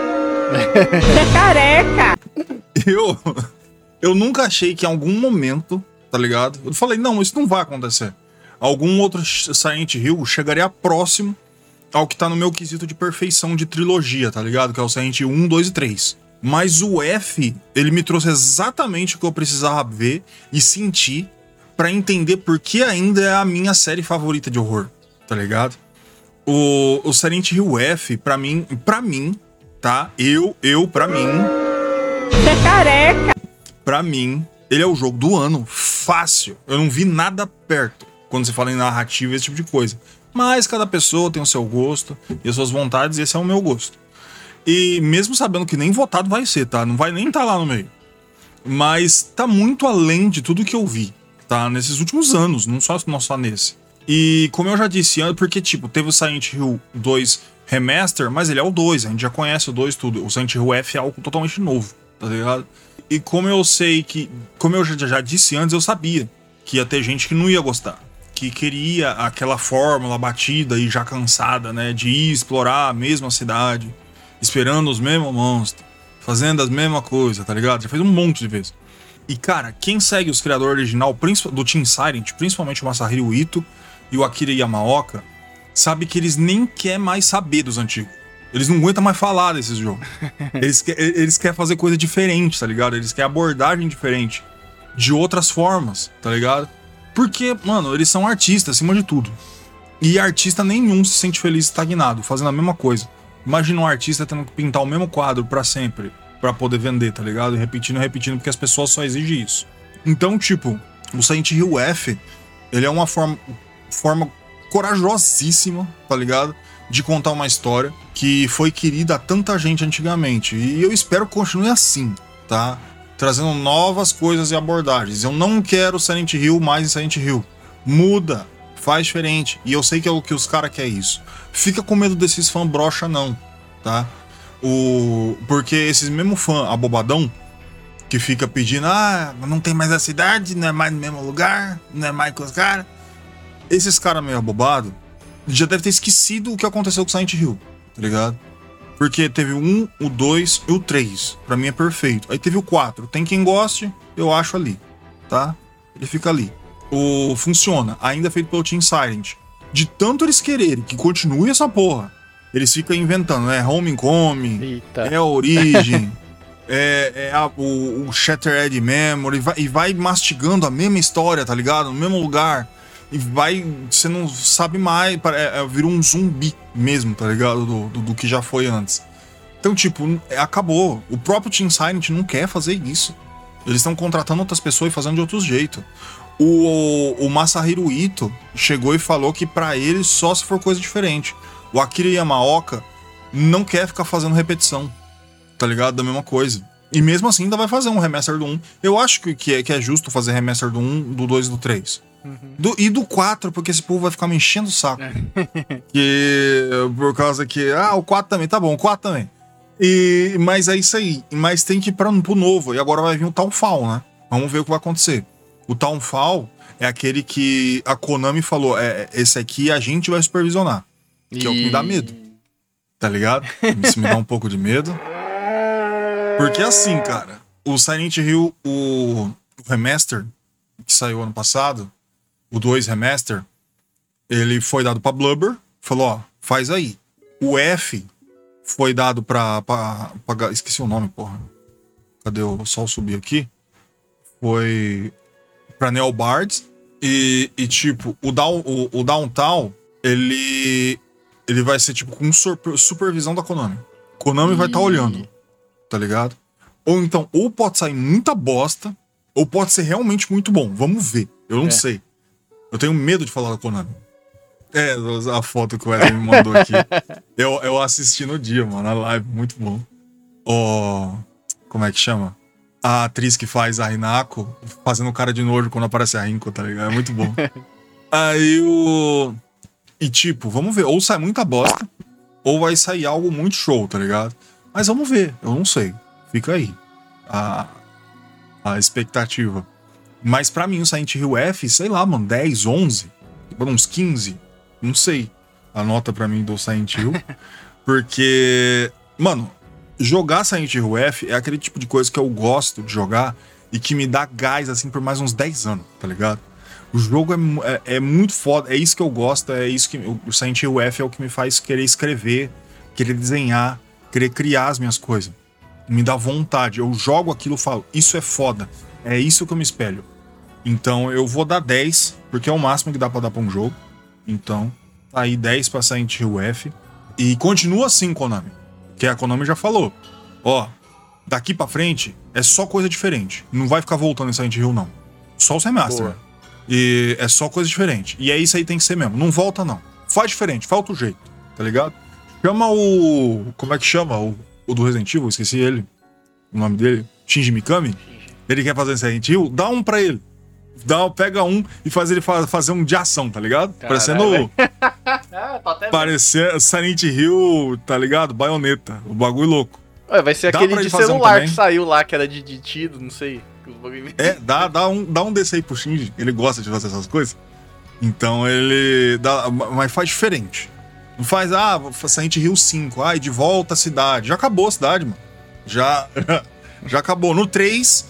Careca! Eu... Eu nunca achei que em algum momento, tá ligado? Eu falei, não, isso não vai acontecer. Algum outro Silent Hill chegaria próximo ao que tá no meu quesito de perfeição de trilogia, tá ligado? Que é o Silent Hill um, dois e três. Mas o F, ele me trouxe exatamente o que eu precisava ver e sentir pra entender por que ainda é a minha série favorita de horror, tá ligado? O, o Silent Hill F, pra mim, pra mim, tá? Eu, eu, pra mim... Careca! Pra mim, ele é o jogo do ano, fácil. Eu não vi nada perto quando você fala em narrativa e esse tipo de coisa. Mas cada pessoa tem o seu gosto e as suas vontades, e esse é o meu gosto. E mesmo sabendo que nem votado vai ser, tá? Não vai nem estar lá no meio. Mas tá muito além de tudo que eu vi, tá? Nesses últimos anos, não só, não só nesse. E como eu já disse, porque tipo, teve o Silent Hill dois Remaster, mas ele é o dois, a gente já conhece o dois tudo. O Silent Hill F é algo totalmente novo, tá ligado? E como eu sei que, como eu já, já disse antes, eu sabia que ia ter gente que não ia gostar. Que queria aquela fórmula batida e já cansada, né? De ir explorar a mesma cidade, esperando os mesmos monstros, fazendo as mesmas coisas, tá ligado? Já fez um monte de vezes. E cara, quem segue os criadores original do Team Silent, principalmente o Masahiro Ito e o Akira Yamaoka, sabe que eles nem querem mais saber dos antigos. Eles não aguentam mais falar desses jogos. Eles, que, eles querem fazer coisa diferente, tá ligado? Eles querem abordagem diferente. De outras formas, tá ligado? Porque, mano, eles são artistas acima de tudo. E artista nenhum se sente feliz estagnado, fazendo a mesma coisa. Imagina um artista tendo que pintar o mesmo quadro pra sempre, pra poder vender, tá ligado? E repetindo e repetindo, porque as pessoas só exigem isso. Então, tipo, o Silent Hill F, ele é uma forma, forma corajosíssima, tá ligado? De contar uma história que foi querida a tanta gente antigamente. E eu espero que continue assim, tá? Trazendo novas coisas e abordagens. Eu não quero Silent Hill mais em Silent Hill. Muda, faz diferente. E eu sei que é o que os caras querem isso. Fica com medo desses fãs broxa não, tá? O... Porque esses mesmo fã abobadão que fica pedindo, ah, não tem mais a cidade, não é mais no mesmo lugar, não é mais com os caras. Esses caras meio abobados já deve ter esquecido o que aconteceu com Silent Hill, tá ligado? Porque teve o um, o dois e o três. Pra mim é perfeito. Aí teve o quatro. Tem quem goste, eu acho ali, tá? Ele fica ali. O funciona. Ainda é feito pelo Team Silent. De tanto eles quererem que continue essa porra, eles ficam inventando, né? Homecoming, Eita. é a origem, é, é a, o, o Shattered Memory, e vai, e vai mastigando a mesma história, tá ligado? No mesmo lugar. E vai, você não sabe mais, é, é, vira um zumbi mesmo, tá ligado? Do, do, do que já foi antes. Então, tipo, acabou. O próprio Team Silent não quer fazer isso. Eles estão contratando outras pessoas e fazendo de outros jeitos. O, o Masahiro Ito chegou e falou que pra ele só se for coisa diferente. O Akira Yamaoka não quer ficar fazendo repetição, tá ligado? Da mesma coisa. E mesmo assim ainda vai fazer um remaster do um. Eu acho que, que, é, que é justo fazer remaster do um, do dois e do três. Uhum. Do, e do quatro, porque esse povo vai ficar me enchendo o saco. que, por causa que... Ah, o quatro também, tá bom, o quatro também. E, mas é isso aí. Mas tem que ir pra, pro novo. E agora vai vir o Townfall, né? Vamos ver o que vai acontecer. O Townfall é aquele que a Konami falou, é, esse aqui a gente vai supervisionar. Que e... é o que me dá medo. Tá ligado? Isso me dá um pouco de medo. Porque assim, cara, o Silent Hill, o, o Remaster, que saiu ano passado, o dois Remaster, ele foi dado pra Blubber, falou, ó, faz aí. O F foi dado pra, pra, pra... Esqueci o nome, porra. Cadê o sol subir aqui? Foi pra Neobards. E, e tipo, o, down, o, o Downtown, ele, ele vai ser tipo com super, supervisão da Konami. Konami e... vai estar tá olhando, tá ligado? Ou então, ou pode sair muita bosta, ou pode ser realmente muito bom. Vamos ver. Eu não é. sei. Eu tenho medo de falar da Konami. É, a foto que o Wesley me mandou aqui. eu, eu assisti no dia, mano, na live. Muito bom. Ó, como é que chama? A atriz que faz a Hinako fazendo cara de nojo quando aparece a Rinko, tá ligado? É muito bom. Aí o... E tipo, vamos ver. Ou sai muita bosta, ou vai sair algo muito show, tá ligado? Mas vamos ver. Eu não sei. Fica aí. A, a expectativa. Mas pra mim o Silent Hill F, sei lá, mano, dez, onze, uns quinze, não sei a nota pra mim do Silent Hill. Porque, mano, jogar Silent Hill F é aquele tipo de coisa que eu gosto de jogar e que me dá gás, assim, por mais uns dez anos, tá ligado? O jogo é, é, é muito foda, é isso que eu gosto, é isso que... O Silent Hill F é o que me faz querer escrever, querer desenhar, querer criar as minhas coisas. Me dá vontade, eu jogo aquilo e falo, isso é foda, é isso que eu me espelho. Então eu vou dar dez, porque é o máximo que dá pra dar pra um jogo. Então, tá aí dez pra Silent Hill F. E continua assim, Konami. Que a Konami já falou. Ó, daqui pra frente é só coisa diferente. Não vai ficar voltando em Silent Hill, não. Só os remaster. Boa. E é só coisa diferente. E é isso aí, tem que ser mesmo. Não volta, não. Faz diferente, faz outro jeito, tá ligado? Chama o... Como é que chama? O, o do Resident Evil, esqueci ele. O nome dele. Shinji Mikami. Ele quer fazer Silent Hill, dá um pra ele. Dá, pega um e faz ele fa- fazer um de ação, tá ligado? Caralho, parecendo... Tô até Parecer Silent Hill, tá ligado? Baioneta. O bagulho louco. Ué, vai ser Dá aquele pra de ele fazer um celular também? que saiu lá, que era de, de tiro, não sei. É, dá, dá, um, dá um desse aí pro Shinji. Ele gosta de fazer essas coisas. Então ele... Dá, mas faz diferente. Não faz, ah, Silent Hill cinco. Ai, de volta à cidade. Já acabou a cidade, mano. Já, já acabou. No três,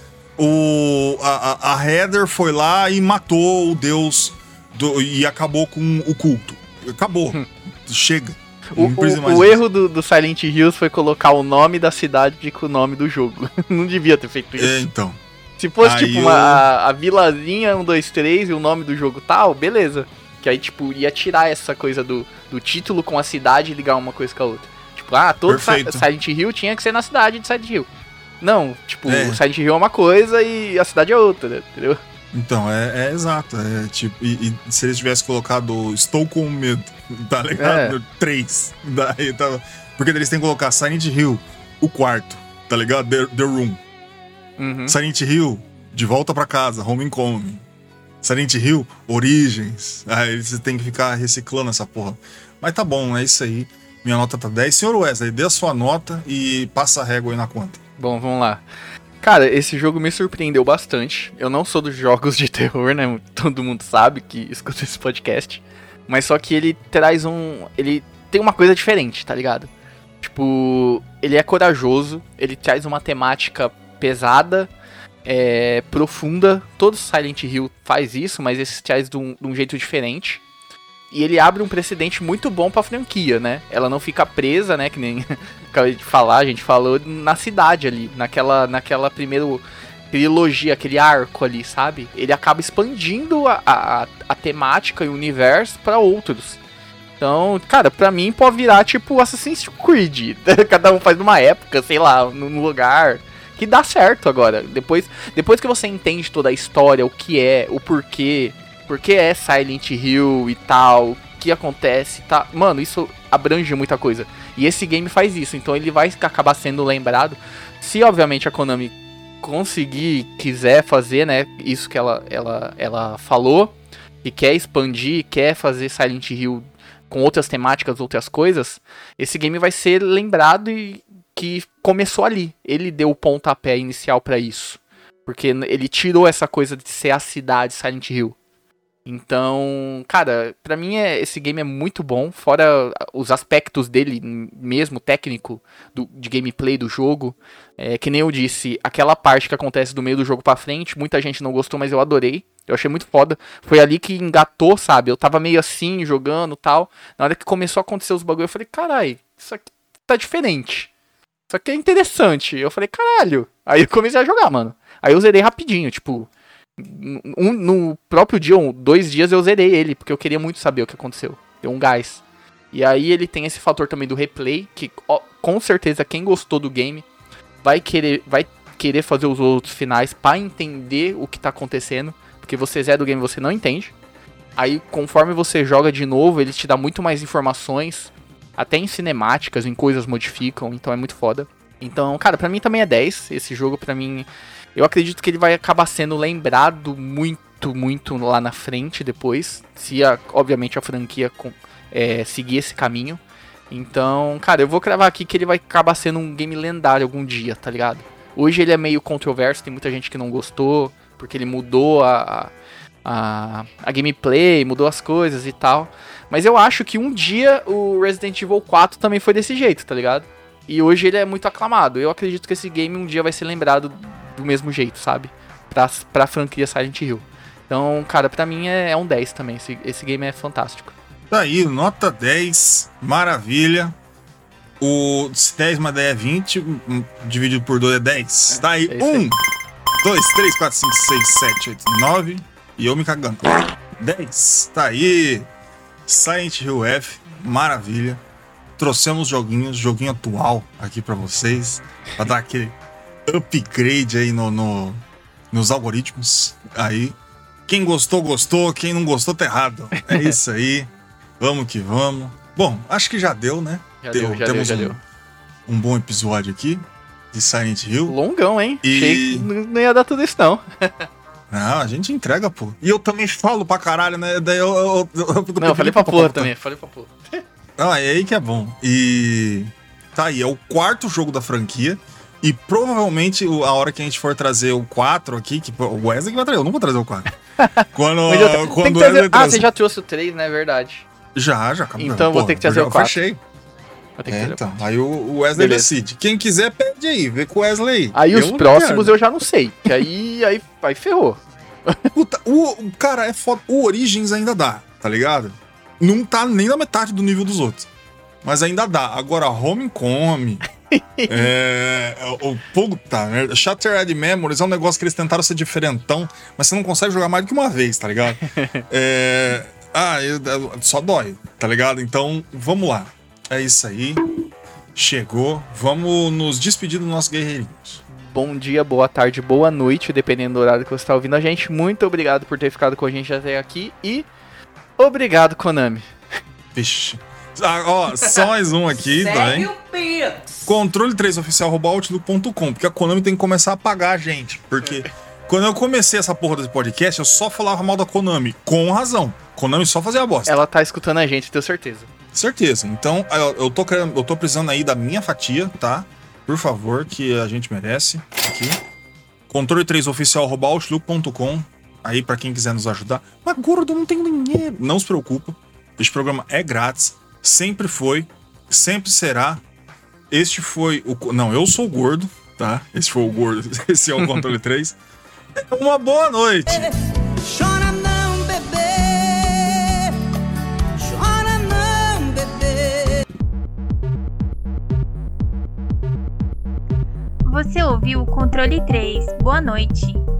o, a, a Heather foi lá e matou o deus do, e acabou com o culto. Acabou. Chega. O, Não precisa o, mais o disso. erro do, do Silent Hills foi colocar o nome da cidade com o nome do jogo. Não devia ter feito isso. É, então. Se fosse, Aí tipo, eu- uma, a, a vilazinha um, dois, três e o nome do jogo tal, beleza. Que aí, tipo, ia tirar essa coisa do, do título com a cidade e ligar uma coisa com a outra. Tipo, ah, todo Sa- Perfeito. Silent Hill tinha que ser na cidade de Silent Hill. Não, tipo, É. o Silent Hill é uma coisa e a cidade é outra, né? Entendeu? Então, é, é exato. É, tipo, e, e se eles tivessem colocado Estou com medo, tá ligado? É. Três. Daí, tá, porque eles têm que colocar Silent Hill, o quarto, tá ligado? The, The Room. Uhum. Silent Hill, De Volta pra Casa, Homecoming. Silent Hill, Origens. Aí você tem que ficar reciclando essa porra. Mas tá bom, é isso aí. Minha nota tá dez. Senhor Wesley, dê a sua nota e passa a régua aí na conta. Bom, vamos lá. Cara, esse jogo me surpreendeu bastante. Eu não sou dos jogos de terror, né? Todo mundo sabe que escuta esse podcast. Mas só que ele traz um... Ele tem uma coisa diferente, tá ligado? Tipo, ele é corajoso. Ele traz uma temática pesada, é, profunda. Todo Silent Hill faz isso, mas esse traz de um, de um jeito diferente. E ele abre um precedente muito bom pra franquia, né? Ela não fica presa, né? Que nem acabei de falar, a gente falou na cidade ali, naquela, naquela primeira trilogia, aquele arco ali, sabe? Ele acaba expandindo a, a, a temática e o universo pra outros. Então, cara, pra mim pode virar tipo Assassin's Creed. Cada um faz numa época, sei lá, num lugar. Que dá certo agora. Depois, depois que você entende toda a história, o que é, o porquê. Porque é Silent Hill e tal, o que acontece, tá? Mano, isso abrange muita coisa. E esse game faz isso, então ele vai acabar sendo lembrado. Se, obviamente, a Konami conseguir, quiser fazer, né, isso que ela, ela, ela falou, e quer expandir, quer fazer Silent Hill com outras temáticas, outras coisas, esse game vai ser lembrado e que começou ali. Ele deu o pontapé inicial pra isso. Porque ele tirou essa coisa de ser a cidade Silent Hill. Então, cara, pra mim é, esse game é muito bom, fora os aspectos dele mesmo, técnico, do, de gameplay do jogo. É, que nem eu disse, aquela parte que acontece do meio do jogo pra frente, muita gente não gostou, mas eu adorei. Eu achei muito foda. Foi ali que engatou, sabe? Eu tava meio assim, jogando e tal. Na hora que começou a acontecer os bagulho, eu falei, carai, isso aqui tá diferente. Isso aqui é interessante. Eu falei, caralho. Aí eu comecei a jogar, mano. Aí eu zerei rapidinho, tipo... Um, no próprio dia, um, dois dias eu zerei ele, porque eu queria muito saber o que aconteceu. Deu um gás. E aí ele tem esse fator também do replay, que ó, com certeza quem gostou do game vai querer, vai querer fazer os outros finais pra entender o que tá acontecendo. Porque você zera o game e você não entende. Aí conforme você joga de novo, ele te dá muito mais informações. Até em cinemáticas, em coisas modificam, então é muito foda. Então, cara, pra mim também é dez. Esse jogo pra mim... Eu acredito que ele vai acabar sendo lembrado muito, muito lá na frente depois. Se, a, obviamente, a franquia com, é, seguir esse caminho. Então, cara, eu vou cravar aqui que ele vai acabar sendo um game lendário algum dia, tá ligado? Hoje ele é meio controverso, tem muita gente que não gostou, porque ele mudou a, a, a gameplay, mudou as coisas e tal. Mas eu acho que um dia o Resident Evil quatro também foi desse jeito, tá ligado? E hoje ele é muito aclamado. Eu acredito que esse game um dia vai ser lembrado do mesmo jeito, sabe? Pra, pra franquia Silent Hill. Então, cara, pra mim é, é um dez também. Esse, esse game é fantástico. Tá aí, nota dez, maravilha. O dez mais dez é vinte, dividido por dois é dez. Tá aí, um, dois, três, quatro, cinco, seis, sete, oito, nove. E eu me cagando. dez. Tá aí, Silent Hill F, maravilha. Trouxemos joguinhos, joguinho atual aqui pra vocês. Pra dar aquele upgrade aí no, no, nos algoritmos. Aí, quem gostou, gostou. Quem não gostou, tá errado. É isso aí. Vamos que vamos. Bom, acho que já deu, né? Já deu, deu, já temos deu, já um, deu. um bom episódio aqui de Silent Hill. Longão, hein? E... Achei que não ia dar tudo isso, não. Não, a gente entrega, pô. E eu também falo pra caralho, né? Daí eu, eu, eu, eu Não, eu falei pra porra também, falei pra porra. Não, é aí que é bom. E tá aí, é o quarto jogo da franquia. E provavelmente a hora que a gente for trazer o quatro aqui, que o Wesley que vai trazer, eu não vou trazer o quatro. Quando, eu, quando o trazer... Wesley Ah, você já trouxe o três, né? É verdade. Já, já acabou. Então vou ter que trazer o quatro. Fechei. Vou ter que É, trazer então, o quatro. aí o Wesley Beleza. decide. Quem quiser, pede aí, vê com o Wesley aí. Aí eu os não próximos quero. eu já não sei. Que aí, aí, aí ferrou. Puta, o, o- cara, é foda. O Origins ainda dá, tá ligado? Não tá nem na metade do nível dos outros. Mas ainda dá. Agora, Homecoming. é. O puta merda. Shattered Memories é um negócio que eles tentaram ser diferentão, mas você não consegue jogar mais do que uma vez, tá ligado? é. Ah, eu- eu- só dói, tá ligado? Então, vamos lá. É isso aí. Chegou. Vamos nos despedir dos nossos guerreirinhos. Bom dia, boa tarde, boa noite, dependendo do horário que você tá ouvindo a gente. Muito obrigado por ter ficado com a gente até aqui. E obrigado, Konami. Vixe. Ah, ó, só mais um aqui, tá bem? controle três oficial arroba outlook ponto com, porque a Konami tem que começar a pagar a gente. Porque quando eu comecei essa porra desse podcast, eu só falava mal da Konami. Com razão. Konami só fazia bosta. Ela tá escutando a gente, tenho certeza. Certeza. Então, eu, eu, tô, querendo- eu tô precisando aí da minha fatia, tá? Por favor, que a gente merece. Aqui. controle três oficial arroba outlook ponto com. Aí, pra quem quiser nos ajudar. Mas, gordo, eu não tenho dinheiro. Não se preocupa. Este programa é grátis. Sempre foi. Sempre será. Este foi o... Não, eu sou o gordo, tá? Esse foi o gordo. Esse é o controle três. Uma boa noite. Chora não, bebê. Chora não, bebê. Você ouviu o Controle três. Boa noite.